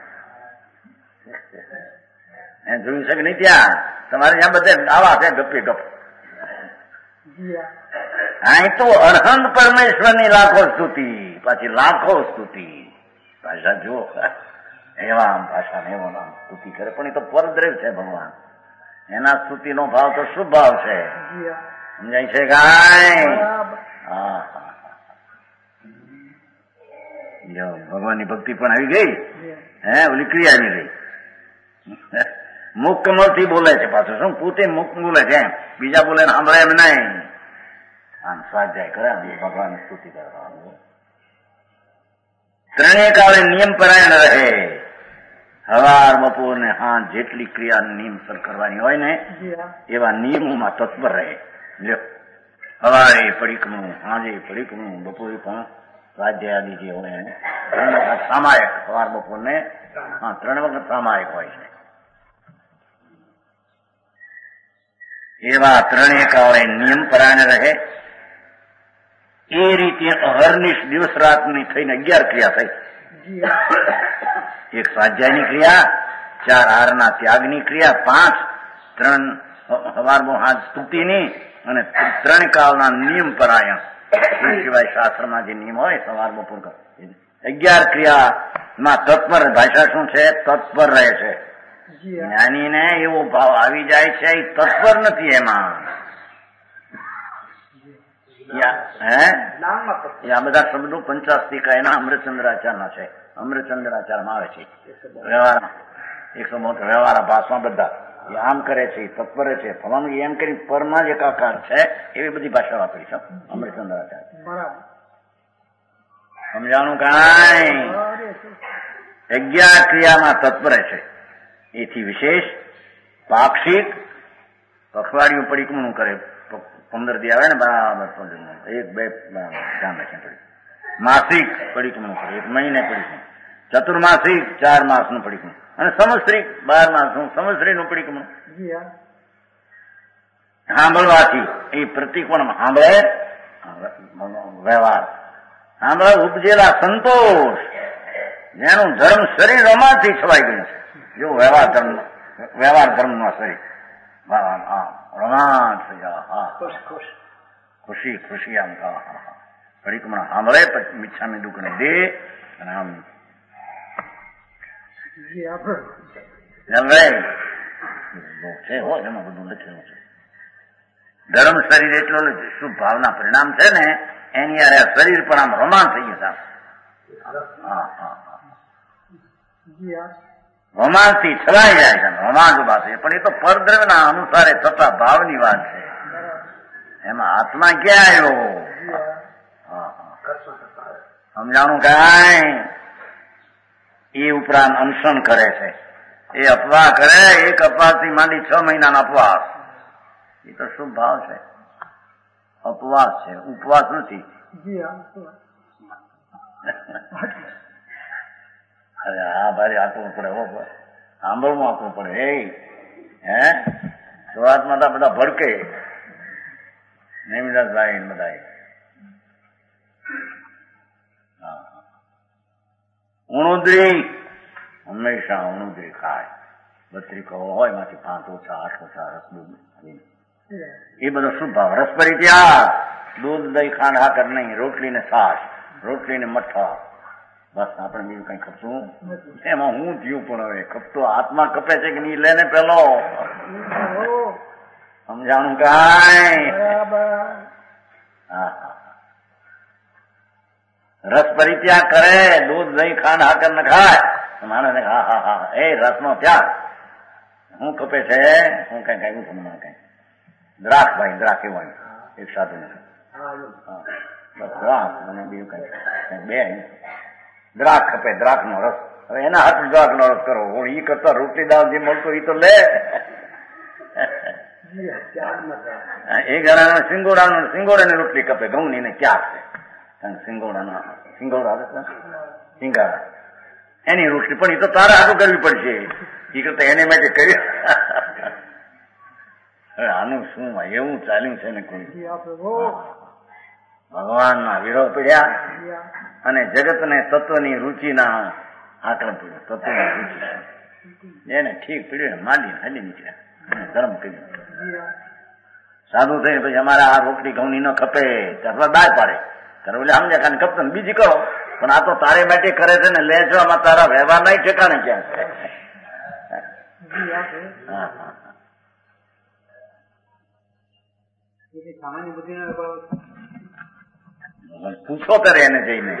એ જોયું છે કે નહીં? ત્યાં તમારે ત્યાં બધે આવા છે ગપે ગપ. અહીં તો અરહંત પરમેશ્વરની લાખો સ્તુતિ પાછી લાખો સ્તુતિ. ભાષા જુઓ એવા ભાષા ને એવો નામ સ્તુતિ કરે પણ એ તો પરદ્રવ છે ભગવાન. એના સ્તુતિનો ભાવ તો શુભ ભાવ છે. સમજાય છે કાંઈ? હા જો ભગવાનની ભક્તિ પણ આવી ગઈ. હે ઓલી ક્રિયા આવી ગઈ. મુખ કમળથી બોલે છે પાછું શું પોતે મુખ બોલે છે બીજા બોલે ને સાંભળે એમ નહીં. આમ સ્વાધ્યાય કરે ભગવાન સ્તુતિ કરવાનું. 3 કાળે નિયમ પરાયણ રહે. સવાર બપોર ને હાથ જેટલી ક્રિયા નિયમસર કરવાની હોય ને એવા નિયમોમાં તત્પર રહે. લ્યો સવારે પડીકનું સાંજે પડીકનું બપોરે પણ સ્વાધ્યાય આદિ જે હોય 3 વખત સામાયિક સવાર બપોર ને 3 વખત સામાયિક હોય છે. એવા 3 કાળે નિયમ પરાયણ રહે. એ રીતે અહર્નિશ દિવસ રાતની થઈને 11 ક્રિયા થઈ. એક સ્વાધ્યાયની ક્રિયા, 4 આહારના ત્યાગની ક્રિયા, 5 સવારમાં હાથ સ્તુતિની અને 3 કાળના નિયમ પરાયણ. એ સિવાય શાસ્ત્રમાં જે નિયમ હોય સવાર બપોર 11 ક્રિયામાં તત્પર. ભાષા શું છે? તત્પર રહે છે. જ્ઞાનીને એવો ભાવ આવી જાય છે એ તત્પર નથી એમાં. આ બધા શબ્દો પંચાસ્તિકા એના અમૃતચંદ્રાચાર્યના છે. અમૃતચંદ્રાચાર્યમાં આવે છે વ્યવહારમાં 172 વ્યવહાર ભાષમાં બધા એ આમ કરે છે, તત્પર છે, ફલાણું એમ કરી પરમાં જ એકાકાર છે, એવી બધી ભાષા વાપરી છે અમૃતચંદ્રાચાર્ય. સમજાણું કાંઈ? 11 ક્રિયામાં તત્પર છે. એથી વિશેષ પાક્ષિક પખવાડિયું પડીકમણું કરે, 15 દી આવે ને બરાબર 1 2 ધ્યાન રાખીને પડી. માસિક પડીકમણું કરે, 1 મહિને પડીકમણું. ચતુર્માસિક 4 માસનું પડીકમણું. અને સંવત્સરિક 12 માસનું સંવત્સરીનું પડીકમણું. સાંભળવાથી એ પ્રતિકોણ સાંભળે વ્યવહાર સાંભળે ઉપજેલા સંતોષ, જેનું ધર્મ શરીર રમાથી છવાઈ ગયું છે. જો વ્યવહાર ધર્મમાં શરીર રમાટ થઈ જાય, ખુશી ખુશી આમ પરિક્રમણ સાંભળે પછી મિચ્છામી દુઃખને દે અને આમ છે હો એમાં બધું લખેલું છે. ધર્મ શરીર એટલો શુભ ભાવના પરિણામ છે ને એની યારે શરીર પણ આમ રોમાંચ થઈ ગયું. રોમાંચ થી છલાઈ જાય છે, રોમાંચ ઉભા છે. પણ એ તો પરદ્રવ્યના અનુસારે થતા ભાવની વાત છે. એમાં આત્મા ક્યાં આવ્યો? સમજાણું કાંઈ? એ ઉપરાંત અનશન કરે છે. એ અપવાહ કરે, એક અપવાસથી માંડી 6 મહિનાના અપવાસ. એ તો શુભ ભાવ છે, અપવાસ છે, ઉપવાસ નથી. અરે હા ભાઈ આપવું પડે, સાંભળવું આપવું પડે. હે શરૂઆતમાં તો બધા ભડકે નેમિદાસભાઈ બધા ઉણુદરી હંમેશા ઉણુદરી ખાય. બત્રીકો હોય એમાંથી 5 ઓછા 8 ઓછા રસ દૂધ એ બધો શુભ ભાવ. રસપરી ત્યાં દૂધ દહીં ખાંડ હાકર નહીં, રોટલી ને છાશ, રોટલી ને મઠ્ઠા, બસ. આપણે બીજું કઈ ખપતું એમાં હું થયું. પણ હવે ખપતો આત્મા કપે છે કે નહીં લે ને પેલો. સમજાણું કાંઈ? રસ પરિત્યાગ કરે, દૂધ દહીં ખાંડ હાકર ને ખાય. માણસ ને હા હા હા એ રસ નો ત્યાગ. હું કપે છે હું કઈ કઈ તમને કઈ દ્રાક્ષ ભાઈ દ્રાક્ષ એવું એક સાધુ ને બસ દ્રાક્ષ મને બીજું કઈ બે દ્રાક્ષ ખપે, દ્રાક્ષ નો રસ. હવે એના હાથ દ્રાક્ષ નો રસ કરો. હું ઈ કરતા રોટલી દાળ જે મળતો એ તો લે. એ ઘણા સિંગોડાની રોટલી કપે, ઘઉં ની ને ક્યાં છે કારણ સિંગોડા એની રોટલી પણ એ તો તારા હાથું કરવી પડશે. એ કરતા એને માટે કર્યું. હવે આનું શું એવું ચાલ્યું છે ને કોઈ ભગવાનના વિરોધ પડ્યા અને જગતને તત્વની રુચિના આકરણ પડ્યું. તત્વની રુચિ એને ઠીક પડ્યું, માંડીને હાલી નીકળ્યા, ધર્મ કર્યું. સાધુ થઈને પછી અમારે આ રોટલી ઘઉંની ન ખપે અથવા દાળ પાડે કરો એટલે સમજે કાને કપતો બીજી કરો. પણ આ તો તારે માટે કરે છે ને લે છો, આમાં તારા વ્યવહાર નહીં ઠેકાણે ક્યાં છે. પૂછો કરે એને જઈને.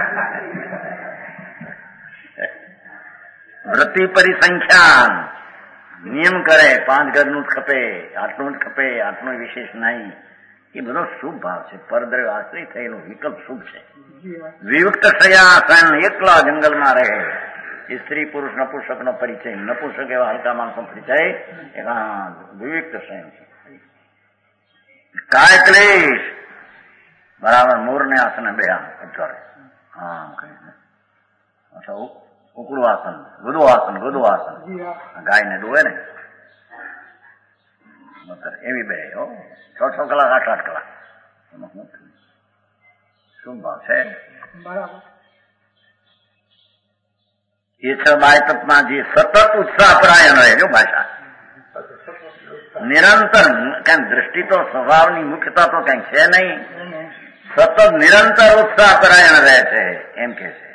વૃત્તિ પરિસંખ્યાન નિયમ કરે, 5 ઘરનું જ ખપે, આટલું જ ખપે, આટલું વિશેષ નહીં. એ બધો શુભ ભાવ છે. પરદ્રવ્ય આશ્રિત થયેલો વિકલ્પ શુભ છે. વિયુક્ત શયાસન એકલા જંગલમાં રહે. સ્ત્રી પુરુષ નપુંસક નો પરિચય, નપુંસક એવા હલકા માણસો પરિચય વિયુક્ત શયન છે. કાય ક્લેશ બરાબર મોરને આસને બે આમ અત્યારે અચ્છા ઉકળું આસન, ગોદું આસન ગાયને ડોવે ને એવી બે 6 કલાક 8 કલાક શું ભાવ છે. એ 6 બાયતપમાં જે સતત ઉત્સાહ પરાયણ રહે જો ભાષા નિરંતર કઈ દ્રષ્ટિ તો સ્વભાવની મુખ્યતા તો કઈ છે નહીં. સતત નિરંતર ઉત્સાહ પરાયણ રહે છે એમ કે છે.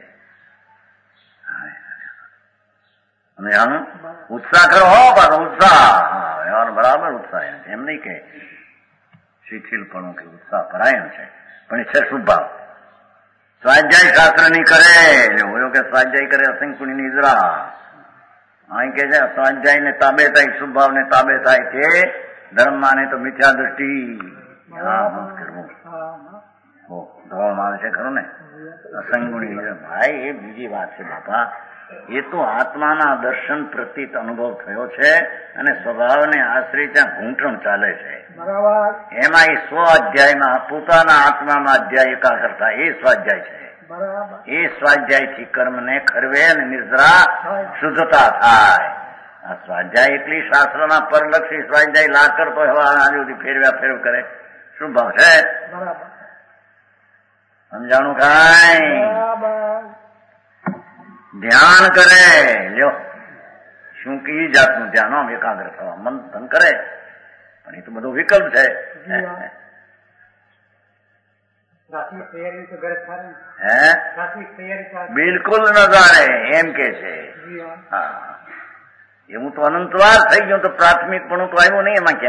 અને આમ ઉત્સાહ કરો હો પાછો ઉત્સાહ બરાબર ઉત્સાહ એમ નહીં કે શિથિલપણું કે ઉત્સાહ પરાયણ છે, પણ એ છે શુભ ભાવ. સ્વાધ્યાય શાસ્ત્ર ની કરે એવું કે સ્વાધ્યાય કરે અસંકુની નિદ્રા. અહીં કે છે સ્વાધ્યાય ને તાબે થાય, શુભ ભાવ ને તાબે થાય તે ધર્મ માને તો મિથ્યા દ્રષ્ટિ કરવું ધોવામાં આવે છે ખરું ને. અસંગુણી નિદ્રા ભાઈ એ બીજી વાત છે બાપા. એ તો આત્માના દર્શન પ્રતીત અનુભવ થયો છે અને સ્વભાવને આશ્રય ત્યાં ઘૂંટણ ચાલે છે. એમાં એ સ્વ અધ્યાયમાં પોતાના આત્મામાં અધ્યાય એકાગ્ર થાય એ સ્વાધ્યાય છે. એ સ્વાધ્યાયથી કર્મને ખરવે અને નિદ્રા શુદ્ધતા થાય. આ સ્વાધ્યાય એટલી શાસ્ત્રના પરલક્ષી સ્વાધ્યાય લા કરતો હવા આજુથી ફેરવ્યા ફેરવ કરે શું ભાવ છે? સમજાણું કાંઈ? ધ્યાન કરે લ્યો શું કઈ જાતનું ધ્યાન આમ એકાગ્ર થવા મન ધન કરે, પણ એ તો બધો વિકલ્પ છે. બિલકુલ ન જાણે એમ કે છે. હા એવું તો અનંતવાર થઈ ગયું તો પ્રાથમિક પણ તો આવ્યું નહીં એમાં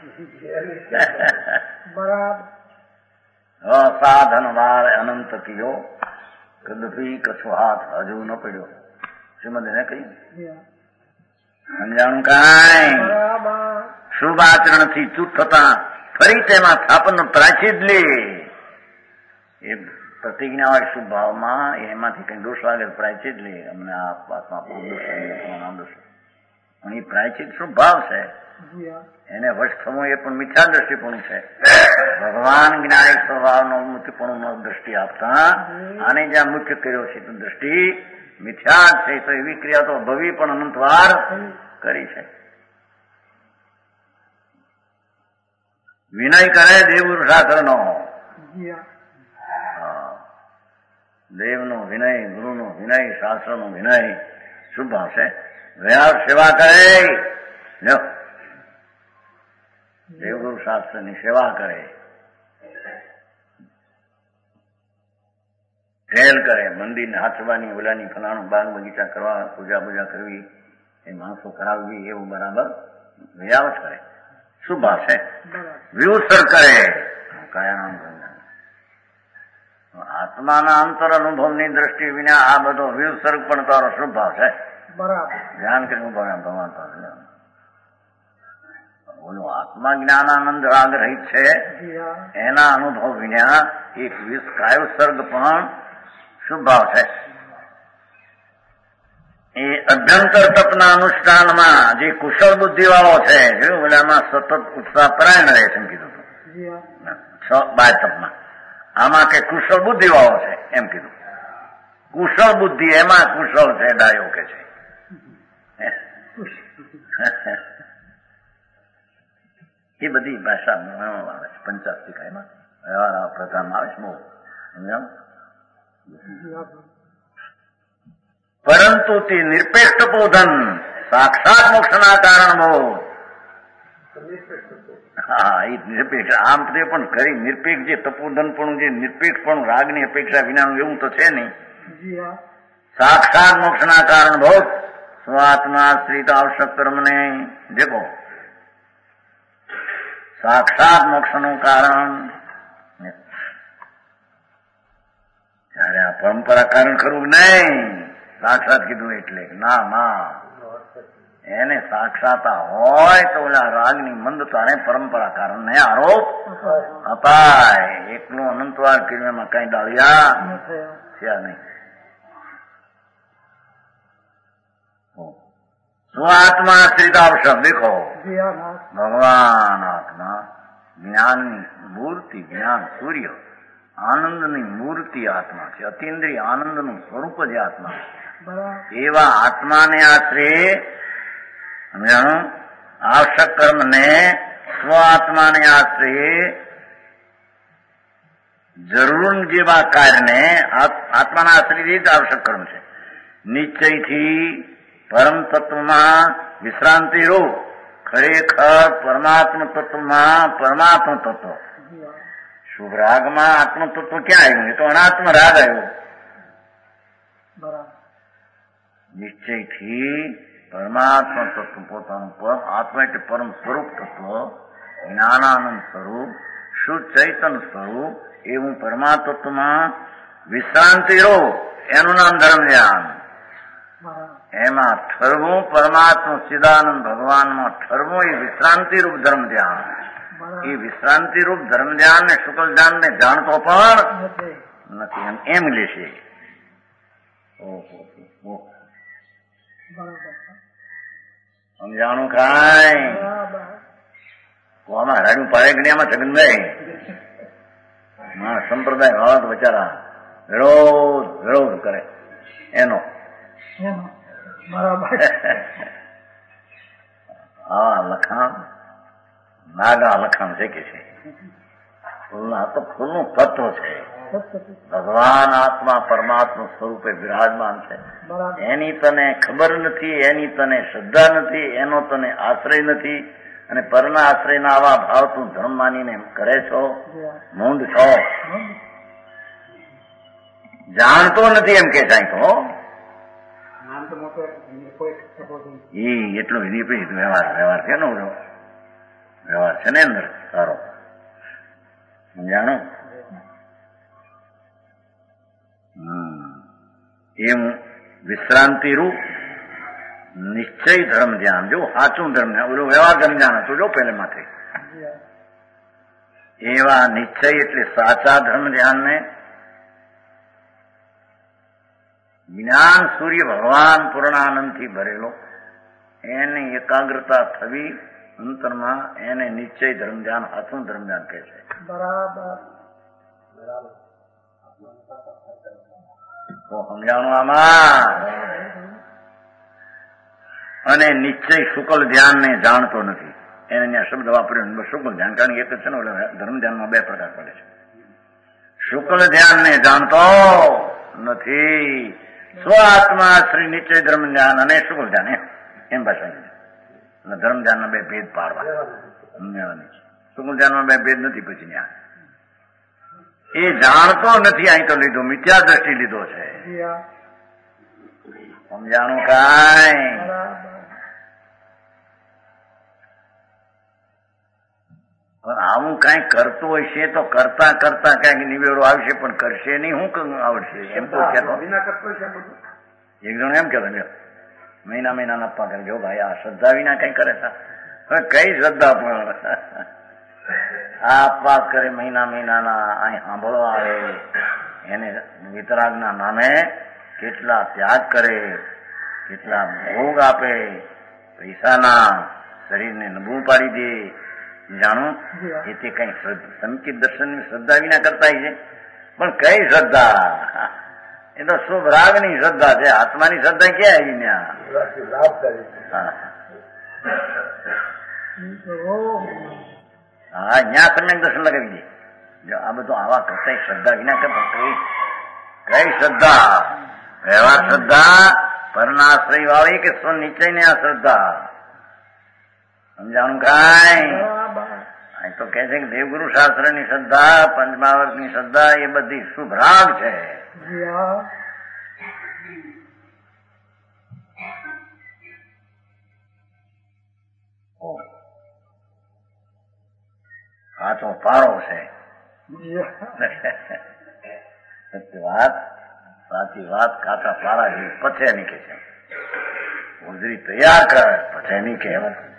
ક્યાંય. સાધન વાર અનંત કયો કદપી કછો હાથ હજુ ન પડ્યો શ્રીમદ ને કહ્યું. સમજાણું કાંઈ? શુભ આચરણ થી ચૂપ થતા ફરી તેમાં સ્થાપન પ્રાચીદ લે એ પ્રતિજ્ઞા હોય શુભ ભાવમાં એમાંથી કઈ દોષ વાગે પ્રાયચિત લે. અમને આ વાતમાં નામ દોષ પણ એ પ્રાયચિત શુભ ભાવ છે, એને વશ થવું એ પણ મિથ્યા દ્રષ્ટિપણું છે. ભગવાન જ્ઞાની સ્વભાવનો મુક્તિપણું દ્રષ્ટિ આપતા આને જ્યાં મુખ્ય કર્યો છે તો દ્રષ્ટિ મિથ્યા છે. તો એવી ક્રિયા તો ભવી પણ અનંતવાર કરી છે. વિનય કરે દેવ શાસ્ત્રનો, દેવનો વિનય, ગુરુનો વિનય, શાસ્ત્રનો વિનય શુભ ભાવ છે. વ્યાપ સેવા કરે લ્યો દેવગુરુ શાસ્ત્રની સેવા કરે, હેલ કરે, મંદિરને હાથવાની ઓલાની ફલાણું બાગ બગીચા કરવા, પૂજા પૂજા કરવી, એ માણસો કરાવવી એવું બરાબર વ્યાવત કરે શુભ ભાવ છે. વિઉત્સર્ગ કરે કાયાનામ આત્માના અંતર અનુભવની દ્રષ્ટિ વિના આ બધો વિઉત્સર્ગ પણ તારો શુભ ભાવ છે. ધ્યાન કરીને ભગવાન પાસે બોલો આત્મા જ્ઞાનાનંદ રાગ રહિત છે એના અનુભવ વિના એક કાયોત્સર્ગ પણ શુભ ભાવ છે. એ અભ્યંતર તપના અનુષ્ઠાનમાં જે કુશળ બુદ્ધિ વાળો છે એમાં સતત ઉત્સાહ પરાયણ રહે છે એમ કીધું હતું. બાર તપમાં આમાં કે કુશળ બુદ્ધિ વાળો છે એમ કીધું. કુશળ બુદ્ધિ એમાં કુશળ છે ડાયો કે છે. એ બધી ભાષા આવે છે પંચાસ્તિકાયમાં વ્યવહાર પ્રધાનમાં આવે છે બહુ સમજાવ. પરંતુ તે નિરપેક્ષ બોધન સાક્ષાત મોક્ષના કારણ બહુ. હા એ નિરપેક્ષ આમ તે પણ કરી નિરપેક્ષ જે તપોધન પણ જે નિરપેક્ષ પણ રાગની અપેક્ષા વિનાનું એવું તો છે નહીં. સાક્ષાત મોક્ષના કારણ બહુ સ્વાત્માશ્રિત આવશ્યક કર્મને દેખો સાક્ષાત મોક્ષનું કારણ ત્યારે આ પરંપરા કારણ ખરું નહીં. સાક્ષાત કીધું એટલે ના એને સાક્ષાતા હોય તો ઓલા રાગની મંદતાને પરંપરા કારણને આરોપ અપાય. એકલું અનંતવાર કર્મમાં કઈ ડાળ્યા થયા નહીં. સ્વાત્મા શ્રિત આવશ્યક દેખો ભગવાન આત્મા જ્ઞાનની મૂર્તિ, જ્ઞાન સૂર્ય આનંદની મૂર્તિ આત્મા છે. અતિન્દ્રિય આનંદનું સ્વરૂપ જ આત્મા. એવા આત્માને આશ્રે આવશ્યક કર્મને સ્વ આત્માને આશ્રે જરૂર જેવા કાર્યને આત્માના આશ્રિત જ આવશ્યક કર્મ છે. નિશ્ચયથી પરમ તત્વમાં વિશ્રાંતિ રૂપ ખરેખર પરમાત્મ તત્વમાં પરમાત્મ તત્વ શુભ રાગમાં આત્મ તત્વ ક્યાં આવ્યું? એ તો અનાત્મ રાગ આવ્યો. નિશ્ચયથી પરમાત્મા તત્વ પોતાનું આત્મા એટલે પરમ સ્વરૂપ તત્વ જ્ઞાનાનંદ સ્વરૂપ શુદ્ધ ચૈતન સ્વરૂપ એવું પરમાત્મા વિશ્રાંતિ રૂપ એનું નામ ધર્મ ધ્યાન. એમાં ઠરવું પરમાત્મા ચિદાનંદ ભગવાનમાં ઠરવું એ વિશ્રાંતિ રૂપ ધર્મ ધ્યાન. એ વિશ્રાંતિ રૂપ ધર્મ ધ્યાન ને શુક્લ ધ્યાન ને જાણતો પણ નથી એમ લેશે. સમજાણું કાંઈ આમાં હરાડ્યું પાડે ગણ્યામાં છગનભાઈ સંપ્રદાય વાળા તો બચારા વિરોધ કરે એનો હા લખાણ નાગા લખાણ છે કે છે ફૂલના તો ફૂલનું તત્વ છે. ભગવાન આત્મા પરમાત્મા સ્વરૂપે વિરાજમાન છે. એની તને ખબર નથી, એની તને શ્રદ્ધા નથી, એનો તને આશ્રય નથી અને પરના આશ્રયના આવા ભાવ તું ધર્મ માનીને કરે છો, મૂંડ છો, જાણતો નથી એમ કે જાય તો એટલો વ્યવહાર છે ને વ્યવહાર છે ને અંદર સારો જાણો એમ વિશ્રાંતિ રૂપ નિશ્ચય ધર્મ ધ્યાન. જો સાચું ધર્મ ધ્યાન ઓલું વ્યવહાર ધર્મ ધ્યાન હતું જો પહેલે માથે એવા નિશ્ચય એટલે સાચા ધર્મ ધ્યાનને જ્ઞાન સૂર્ય ભગવાન પૂર્ણાનંદથી ભરેલો એની એકાગ્રતા થવી અંતરમાં એને નિશ્ચય ધર્મ ધ્યાન સાચું ધર્મ ધ્યાન કહે છે. તો સમજાણું આમાં. અને નિશ્ચય શુક્લ ધ્યાન ને જાણતો નથી એને ત્યાં શબ્દ વાપર્યો શુક્લ ધ્યાન કારણ એક જ છે ને ધર્મ ધ્યાનમાં બે પ્રકાર પડે છે. શુક્લ ધ્યાન ને જાણતો નથી. સ્વ આત્મા શ્રી નિશ્ચય ધર્મ ધ્યાન અને શુક્લ ધ્યાન એમ ભાષા ધર્મ ધ્યાનના બે ભેદ પાડવા સમજાવવાની છે. શુક્લ ધ્યાનમાં બે ભેદ નથી પછી ત્યાં એ જાણતો નથી. અહીં તો લીધો મિથ્યા દ્રષ્ટિ લીધો છે. સમજાણું કાંઈ પણ આવું કઈ કરતું હોય છે તો કરતા કરતા કઈક નિવેડો આવશે પણ કરશે નહીં. શું આવડશે એમ તો કેતો એક જણ એમ કેતો મહિના નપ્પા કરે જો ભાઈ આ શ્રદ્ધા વિના કઈ કરે છે. હવે કઈ શ્રદ્ધા પણ આ અપવાસ કરે મહિનાના અહીં સાંભળવા આવે એને વિતરાગના નામે કેટલા ત્યાગ કરે, કેટલા ભોગ આપે, પૈસાના શરીરને નબળું પાડી દે. જાણો એ તે કઈ સંકિત દર્શન શ્રદ્ધા વિના કરતા છે. પણ કઈ શ્રદ્ધા? એ તો શુભ રાગની શ્રદ્ધા છે. આત્માની શ્રદ્ધા ક્યાં આવી હા ત્યાં સમ્યક દર્શન લગાવી દે. આ બધું આવા કરતા શ્રદ્ધા વિના કરતા કઈ શ્રદ્ધા? વ્યવહાર શ્રદ્ધા પરનાશ્રય વાળી કે સ્વ નિશ્ચય ને આ શ્રદ્ધા સમજાણું કાંઈ? તો કે છે કે દેવગુરુ શાસ્ત્ર ની શ્રદ્ધા, પંચમાવર્ત ની શ્રદ્ધા એ બધી શુભ રાગ છે. સાચો પારો છે. સત્ય વાત સાચી વાત કાચા પારા જેવી પછે નીકળે છે. ઉજરી તૈયાર કરે પછી નીકળે.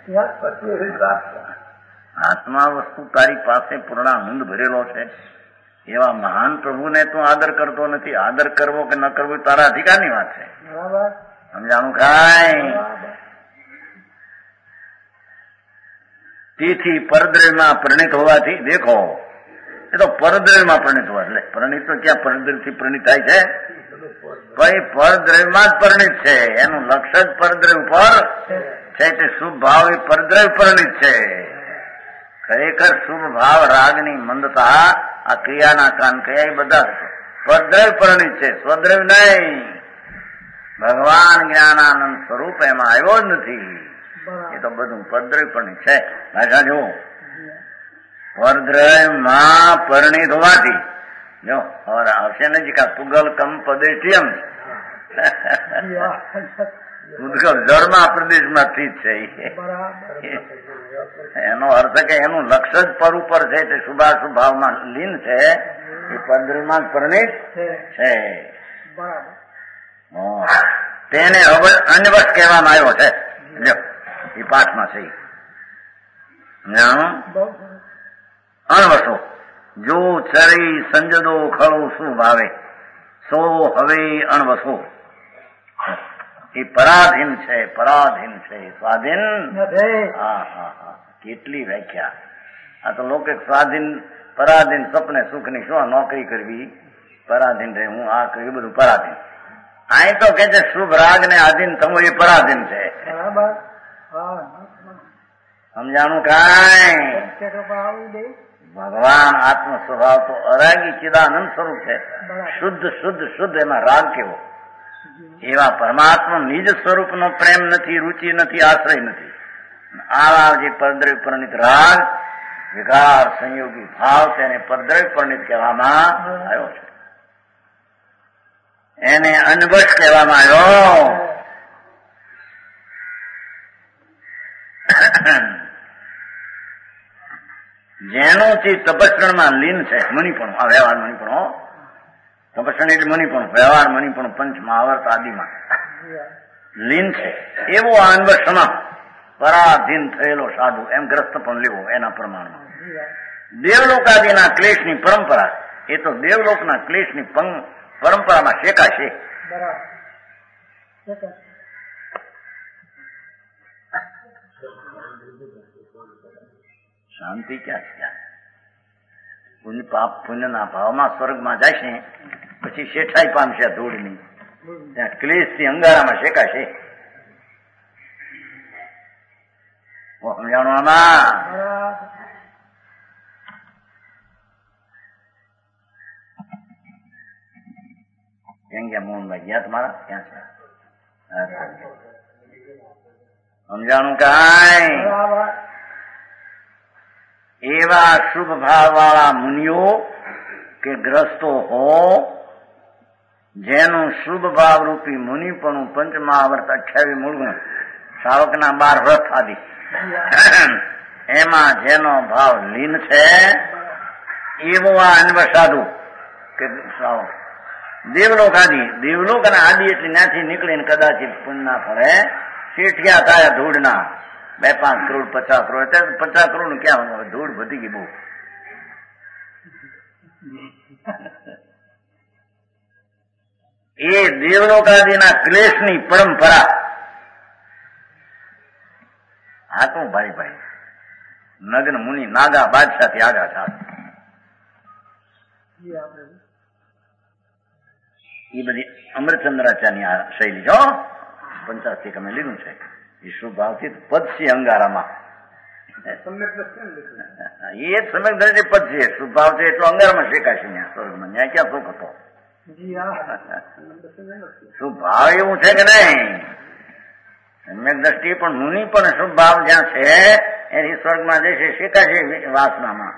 આત્મા વસ્તુ તારી પાસે પૂર્ણાનંદ ભરેલો છે. એવા મહાન પ્રભુને તું આદર કરતો નથી. આદર કરવો કે ન કરવો તારા અધિકારની વાત છે. સમજાણું કાંઈ? તેથી પરદ્રવ્યમાં પરિણિત હોવાથી દેખો એ તો પરદ્રવ્યમાં પરિણિત હોવા એટલે પરિણિત તો ક્યાં પરદ્રવ્યથી પરિણિત થાય છે? ભાઈ પરદ્રવ્યમાં જ પરિણિત છે. એનું લક્ષ્ય જ પરદ્રવ્ય પર છે. તે શુભ ભાવ એ પરદ્રવ્ય પરિણિત છે. ખરેખર શુભ ભાવ રાગની મંદતા આ ક્રિયાના કાન કયા બધા પરદ્રવ્ય પરિણિત છે, સ્વદ્રવ્ય નહીં. ભગવાન જ્ઞાનાનંદ સ્વરૂપ એમાં આવ્યો જ નથી. એ તો બધું પરદ્રવ્ય પરિણિત છે. ભાષા જુઓ પરદ્રવ્યમાં પરિણિત હોવાથી જો હવે આવશે ને કા પુગલ કમ પદેશિયમ ઉદ્ગમ જળમાં પ્રદેશમાં સ્થિત છે. એનો અર્થ કે એનું લક્ષ જ પર ઉપર છે તે શુભાશુભ ભાવમાં લીન છે. એ પદ્રમાં જ પરિણિત છે. તેને અન્વશ કહેવામાં આવ્યો છે. એ પાઠમાં છે. અણવસો જો ચરી સંજદો ખળો શું ભાવે સો હવે અણવસો. એ પરાધીન છે, પરાધીન છે, સ્વાધીન. હા હા હા, કેટલી વ્યાખ્યા. આ તો લોકો સ્વાધીન પરાધીન સપને સુખની શું નોકરી કરવી પરાધીન રહે, હું આ કર્યું બધું પરાધીન. અહીં તો કે છે શુભ રાગ ને આધીન થવું એ પરાધીન છે. સમજાણું કાંઈ? ભગવાન આત્મ સ્વભાવ તો અરાગી ચિદાનંદ સ્વરૂપ છે. શુદ્ધ શુદ્ધ શુદ્ધ. એમાં રાગ કેવો? એવા પરમાત્મા નિજ સ્વરૂપનો પ્રેમ નથી, રુચિ નથી, આશ્રય નથી. આવા જે પરદ્રવ્ય પરિણિત રાગ વિકાર સંયોગી ભાવ તેને પરદ્રવ્ય પરિણિત કહેવામાં આવ્યો છે. એને અનવશ કહેવામાં આવ્યો. જેનું ચિત્ત તપસ્કરણમાં લીન છે, મણિપણું, આ વ્યવહાર મણિપણું. તપસ્કરણ એટલે મણિપણું, વ્યવહાર મણિપણું, પંચમાં આવર્ત આદિમાં લીન છે. એવો આ અન્વશમાં પરાધીન થયેલો સાધુ એમ ગ્રસ્ત પણ લેવો એના પ્રમાણમાં. દેવલોકાદિના ક્લેશની પરંપરા, એ તો દેવલોકના ક્લેશની પરંપરામાં શેકાશે. શાંતિ ક્યાં છે? પુણ્ય પાપ પુણ્યના ભાવમાં સ્વર્ગમાં જાય છે, પછી શેઠાઈ પામશે ધૂળની. ત્યાં ક્લેશથી અંગારામાં શેકાશે. સમજાણું આમાં? કેમ ગયા મોહનભાઈ? ગયા તમારા ક્યાં છે? સમજાણું કાંઈ? એવા શુભ ભાવ વાળા મુનિઓ કે ગ્રસ્તો હો, જેનું શુભ ભાવ રૂપી મુનિપણું પંચમહાવર્ત 28 મૂળગુણ શ્રાવકના 12 વ્રત આદિ એમાં જેનો ભાવ લીન છે, એવો આ અન્વ સાધુ કે શ્રાવક દેવલોક આદિ. દેવલોક અને આદિ એટલે ત્યાંથી નીકળીને કદાચિત પુણ્યના ફળે શેઠિયા થાય ધૂળના 2-5 કરોડ 50 કરોડ 50 કરોડ નું ક્યાં ધૂળ વધી ગઈ બહુ. એ દેવલોકાદિના ક્લેશની પરંપરા. હા તો ભાઈ ભાઈ નગ્ન મુનિ નાગા બાદશાહથી આગા થાય. એ બધી અમૃતચંદ્રાચાર્યની આ શૈલી જો 85 અમે લીધું છે. એ શુભ ભાવથી પદસી અંગારામાં એ સમ્યક દ્રષ્ટિ પદ છે. શુભ ભાવ છે એટલો અંગારામાં શેકાશે ત્યાં સ્વર્ગમાં. ત્યાં ક્યાં સુખ હતો? શુભ ભાવ એવું છે કે નહીં? સમ્યક દ્રષ્ટિ પણ મુનિ પણ શુભ ભાવ જ્યાં છે એની સ્વર્ગમાં જશે, શેકાશે વાસનામાં.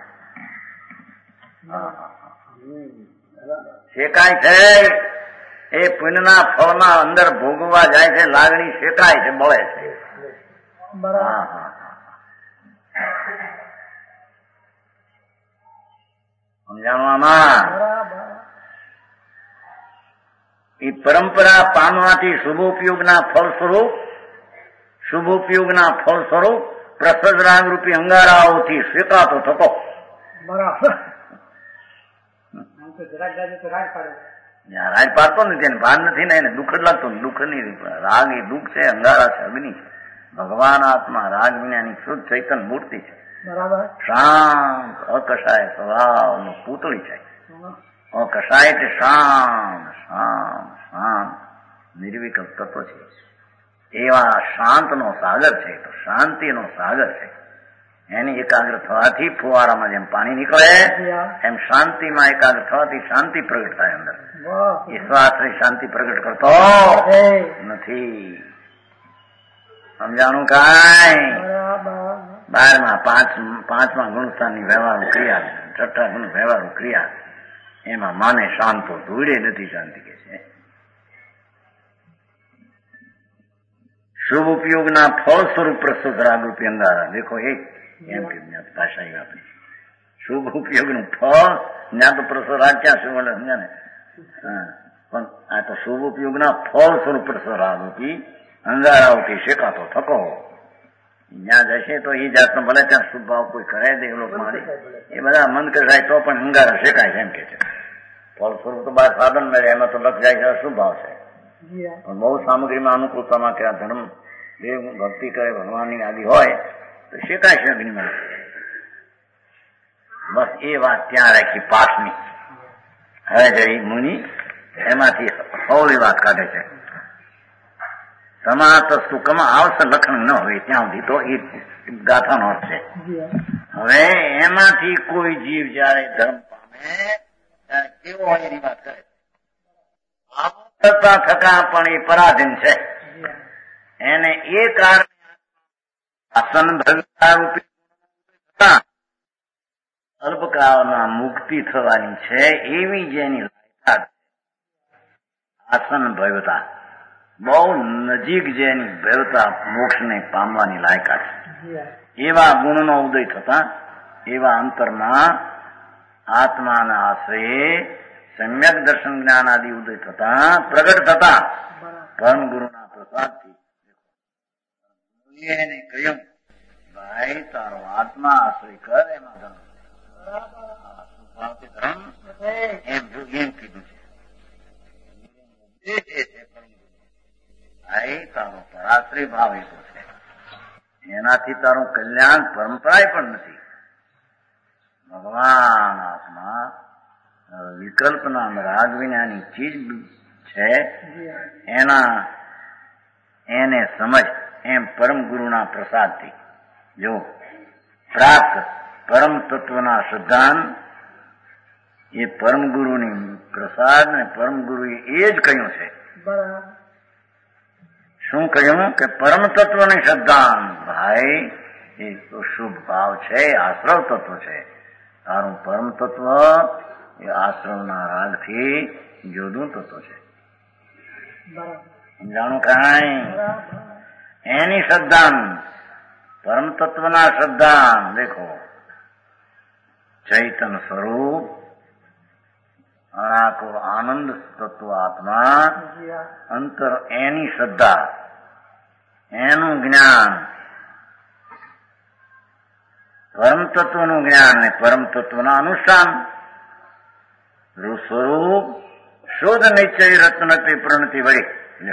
શેકાય છે એ પુણ્યના ફળમાં અંદર ભોગવવા જાય છે, લાગણી શેકાય છે, બળે છે. સમજાણવામાં? એ પરંપરા પામવાથી શુભોપયોગના ફળ સ્વરૂપ પ્રસદ રાગ રૂપી અંગારાઓથી શેકાતો થતો. રાજ પાડતો નથી, એને ભાન નથી ને, એને દુઃખ જ લાગતું. દુઃખ ની રાગ એ દુઃખ છે, અંગારા છે, અગ્નિ છે. ભગવાન આત્મા રાગ વિનાની શુદ્ધ ચૈતન મૂર્તિ છે. શાંત અકષાય સ્વભાવનું પૂતળી છે. અકષાય એટલે શાંત શાંત શાંત નિર્વિકલ્પ તત્વ છે. એવા શાંતનો સાગર છે, તો શાંતિનો સાગર છે. એની એકાગ્ર થવાથી ફુવારામાં જેમ પાણી નીકળે એમ શાંતિમાં એકાગ્ર થવાથી શાંતિ પ્રગટ થાય અંદર. એ સ્વાશ્રય શાંતિ પ્રગટ કરતો નથી. સમજાણું કાંઈ? 12મા ગુણસ્થાનની વ્યવહારો ક્રિયા, 6ઠ્ઠા ગુણ વ્યવહારો ક્રિયા, એમાં માને શાંતો ધૂળે નથી શાંતિ કે છે. શુભ ઉપયોગના ફળ સ્વરૂપ પ્રસ્તુત રાગરૂપી અંગારા. દેખો એક એમ કે ભાષા એ આપણી શુભ ઉપયોગનું ફળ ત્યાં તો પ્રસ્તુત રાગ ક્યાં શું મળે સમજ્યા ને. પણ આ તો શુભ ઉપયોગના ફળ સ્વરૂપ પ્રસ્તુત રાગરૂપી અંગારાઓથી શેકાતો થકો. ત્યાં જશે તો એ જાતનો ભલે ત્યાં શુભ ભાવ કોઈ કરે દે એ લોકો મારી એ બધા મંદ કસાય તો પણ અંગારા શેકાય છે એમ કે છે. ફળ સ્વરૂપ તો બાર સાધન મળે એમાં તો લખ જાય છે શુભ ભાવ છે. પણ બહુ સામગ્રીમાં અનુકૂળતામાં કે આ ધર્મ દેવ ભક્તિ કરે ભગવાનની આદિ હોય તો શેકાય છે અગ્નિમાં. બસ એ વાત ત્યાં રાખી પાઠની. હવે જઈ મુનિ એમાંથી હવળી વાત કાઢે છે. તમાતસ્તુકમાં આવશે લખણ ન હોય ત્યાં સુધી તો એ ગાથાનો અર્થ છે. હવે એમાંથી કોઈ જીવ જયારે ધર્મ પામે ત્યારે કેવો હોય એની વાત કરે. કરતા થતા પણ એ પરાધીન છે. એને એ કારણે આસન ભગતા રૂપે અલ્પકાળમાં મુક્તિ થવાની છે એવી જેની લાયકાત આસન ભયવતા બહુ નજીક જેની ભયવતા મોક્ષને પામવાની લાયકાત છે. એવા ગુણનો ઉદય થતા એવા અંતરમાં આત્માના આશ્રયે સમ્યક દર્શન જ્ઞાન આદિ ઉદય થતા પ્રગટ થતા પરમ ગુરુના પ્રસાદથી એને કહ્યું ભાઈ તારો આત્મા આશ્રય કર એમાં ધર્મ એમ જો એમ કીધું છે. ભાઈ તારો પરાશ્રય ભાવ એ તો છે એનાથી તારું કલ્યાણ પરંપરાય પણ નથી. ભગવાન આત્મા વિકલ્પના રાગ વિનાની ચીજ છે એને સમજ એમ પરમ ગુરુના પ્રસાદથી જો પ્રાપ્ત પરમ તત્વના શ્રદ્ધાન એ પરમ ગુરુની પ્રસાદ ને પરમ ગુરુએ એ જ કહ્યું છે. શું કહ્યું કે પરમ તત્વની શ્રદ્ધાન ભાઈ એ તો શુભ ભાવ છે આશ્રવ તત્વ છે. તારું પરમ તત્વ એ આશ્રવના રાગથી જુદું તત્વ છે. સમજાણું કાંઈ એની શ્રદ્ધાન પરમ તત્વના શ્રદ્ધાન દેખો ચૈતન સ્વરૂપ અનાકો આનંદ તત્વ આત્મા અંતર એની શ્રદ્ધા એનું જ્ઞાન પરમ તત્વનું જ્ઞાન ને પરમ તત્વના અનુષ્ઠાન સ્વરૂપ શોધ નિશ્ચય રત્નથી પ્રણતિ વળી.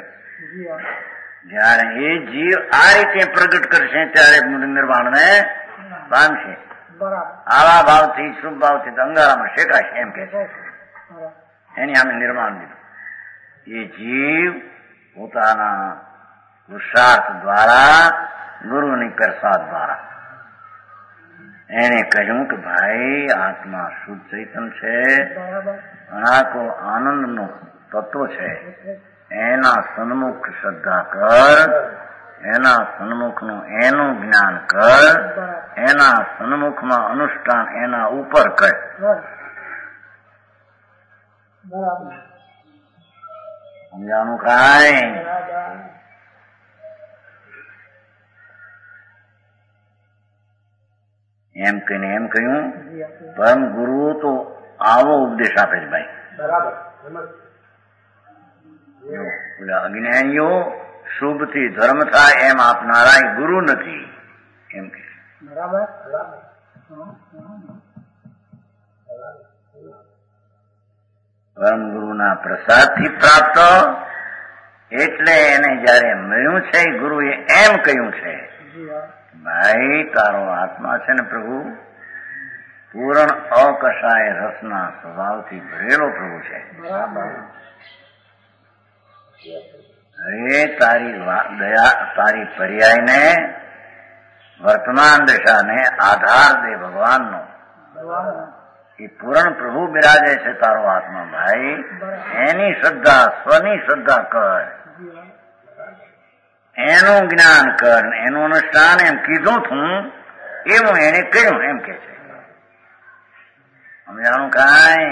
જયારે એ જીવ આ રીતે પ્રગટ કરશે ત્યારે નિર્વાણને પામશે. આવા ભાવથી શુભ ભાવથી અંગારામાં શેકાશે એમ કે છે. એની આમે નિર્માણ લીધું. એ જીવ પોતાના પુરુષાર્થ દ્વારા ગુરુની પ્રસાદ દ્વારા એને કહ્યું કે ભાઈ આત્મા શુદ્ધ ચૈતન છે અનાકો આનંદનો તત્વ છે. એના સન્મુખ શ્રદ્ધા કર એના સન્મુખનું એનું જ્ઞાન કર એના સન્મુખમાં અનુષ્ઠાન એના ઉપર કર. સમજાણું કાંઈ એમ કહીને એમ કહ્યું પરમ ગુરુ તો આવો ઉપદેશ આપે છે ભાઈ. અજ્ઞાનીઓ શુભ થી ધર્મ થાય એમ આપનારા ગુરુ નથી એમ કે. પરમ ગુરુના પ્રસાદ થી પ્રાપ્ત એટલે એને જયારે મળ્યું છે ગુરુએ એમ કહ્યું છે ભાઈ તારો આત્મા છે ને પ્રભુ પૂર્ણ અકશાય રસના સ્વભાવથી ભરેલો પ્રભુ છે. હવે તારી દયા તારી પર્યાયને વર્તમાન દશાને આધાર દે ભગવાનનો. એ પૂર્ણ પ્રભુ બિરાજે છે તારો આત્મા ભાઈ એની શ્રદ્ધા સ્વની શ્રદ્ધા કર એનું જ્ઞાન કર એનું અનુષ્ઠાન એમ કીધું છું એવું એને કહ્યું એમ કે છે. સમજાણું કાંઈ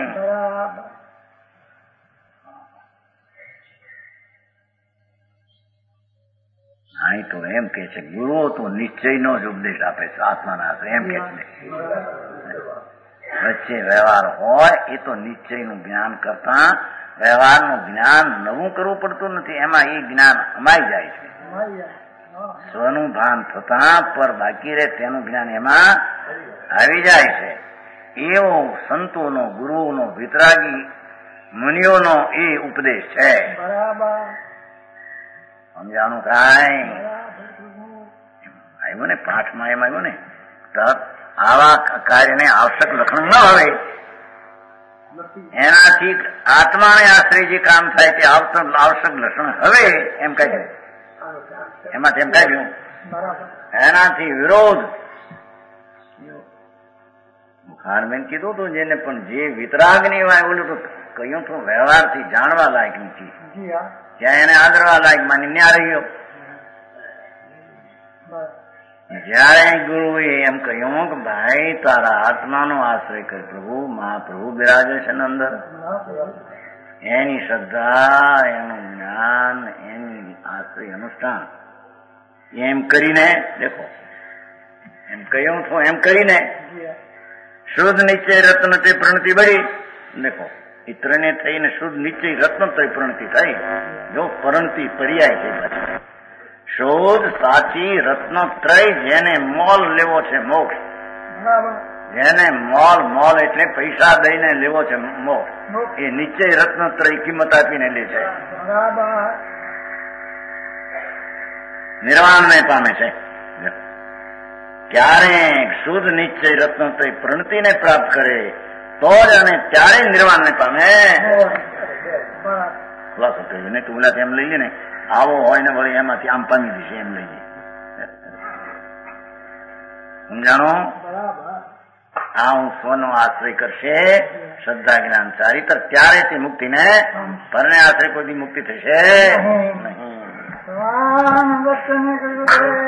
અહીં તો એમ કે છે ગુરુઓ તો નિશ્ચયનો જ ઉપદેશ આપે છે આત્માના આશ્રય એમ કે છે. વચ્ચે વ્યવહાર હોય એ તો નિશ્ચયનું જ્ઞાન કરતા વ્યવહારનું જ્ઞાન નવું કરવું પડતું નથી, એમાં એ જ્ઞાન અમાઈ જાય છે. સ્વનું ભાન થતા પર બાકી રહે તેનું જ્ઞાન એમાં આવી જાય છે. એવો સંતોનો ગુરુઓનો વિતરાગી મુનિઓનો એ ઉપદેશ છે. સમજાણું કાંઈ આવ્યું ને પાઠમાં એમ આવ્યું ને આવા કાર્યને આવશ્યક લક્ષણ ન હોય એનાથી આત્માને આશ્રય જે કામ થાય તે આવશ્યક લક્ષણ હવે એમ કહે એમાંથી એમ કહ્યું એનાથી વિરોધ મુખારબેન કીધું હતું જેને પણ જે વિતરાગની ઓલું તો કહ્યું તો વ્યવહારથી જાણવા લાયક નથી, ત્યાં એને આદરવા લાયક માની ન્યા રહ્યો. જયારે ગુરુએ એમ કહ્યું કે ભાઈ તારા આત્માનો આશ્રય કર પ્રભુ, મહાપ્રભુ બિરાજે છે ને અંદર, એની શ્રદ્ધા, એનું જ્ઞાન, એની આશ્રય અનુષ્ઠાન એમ કરીને દેખો એમ કહ્યું છું એમ કરીને શુદ્ધ નિશ્ચય રત્ન તે પ્રણતિ બળી. દેખો ઇત્રને થઈને શુદ્ધ નિશ્ચય રત્ન તો પ્રણતિ થઈ. જો પરણતિ પર્યાય છે પાછી શોધ સાચી રત્નત્રય જેને મોલ લેવો છે મોક્ષ, જેને મોલ એટલે પૈસા દઈને લેવો છે મોક્ષ, એ નિશ્ચય રત્નત્રય કિંમત આપીને લે છે, નિર્વાણને પામે છે. ક્યારેક શુદ્ધ નિશ્ચય રત્નત્રય પ્રણતિને પ્રાપ્ત કરે તો જ અને ત્યારે નિર્વાણને પામે. ખુલાસો થયો ને તું એમ લઈએ ને આવો હોય ને વળી એમાંથી આમ પામી જશે એમ લઈએ. સમજાણો? આ હું સ્વનો આશ્રય કરશે શ્રદ્ધા જ્ઞાન ચારિત્ર ત્યારે તે મુક્તિ ને પરને આશ્રય કોઈ મુક્તિ થશે નહીં.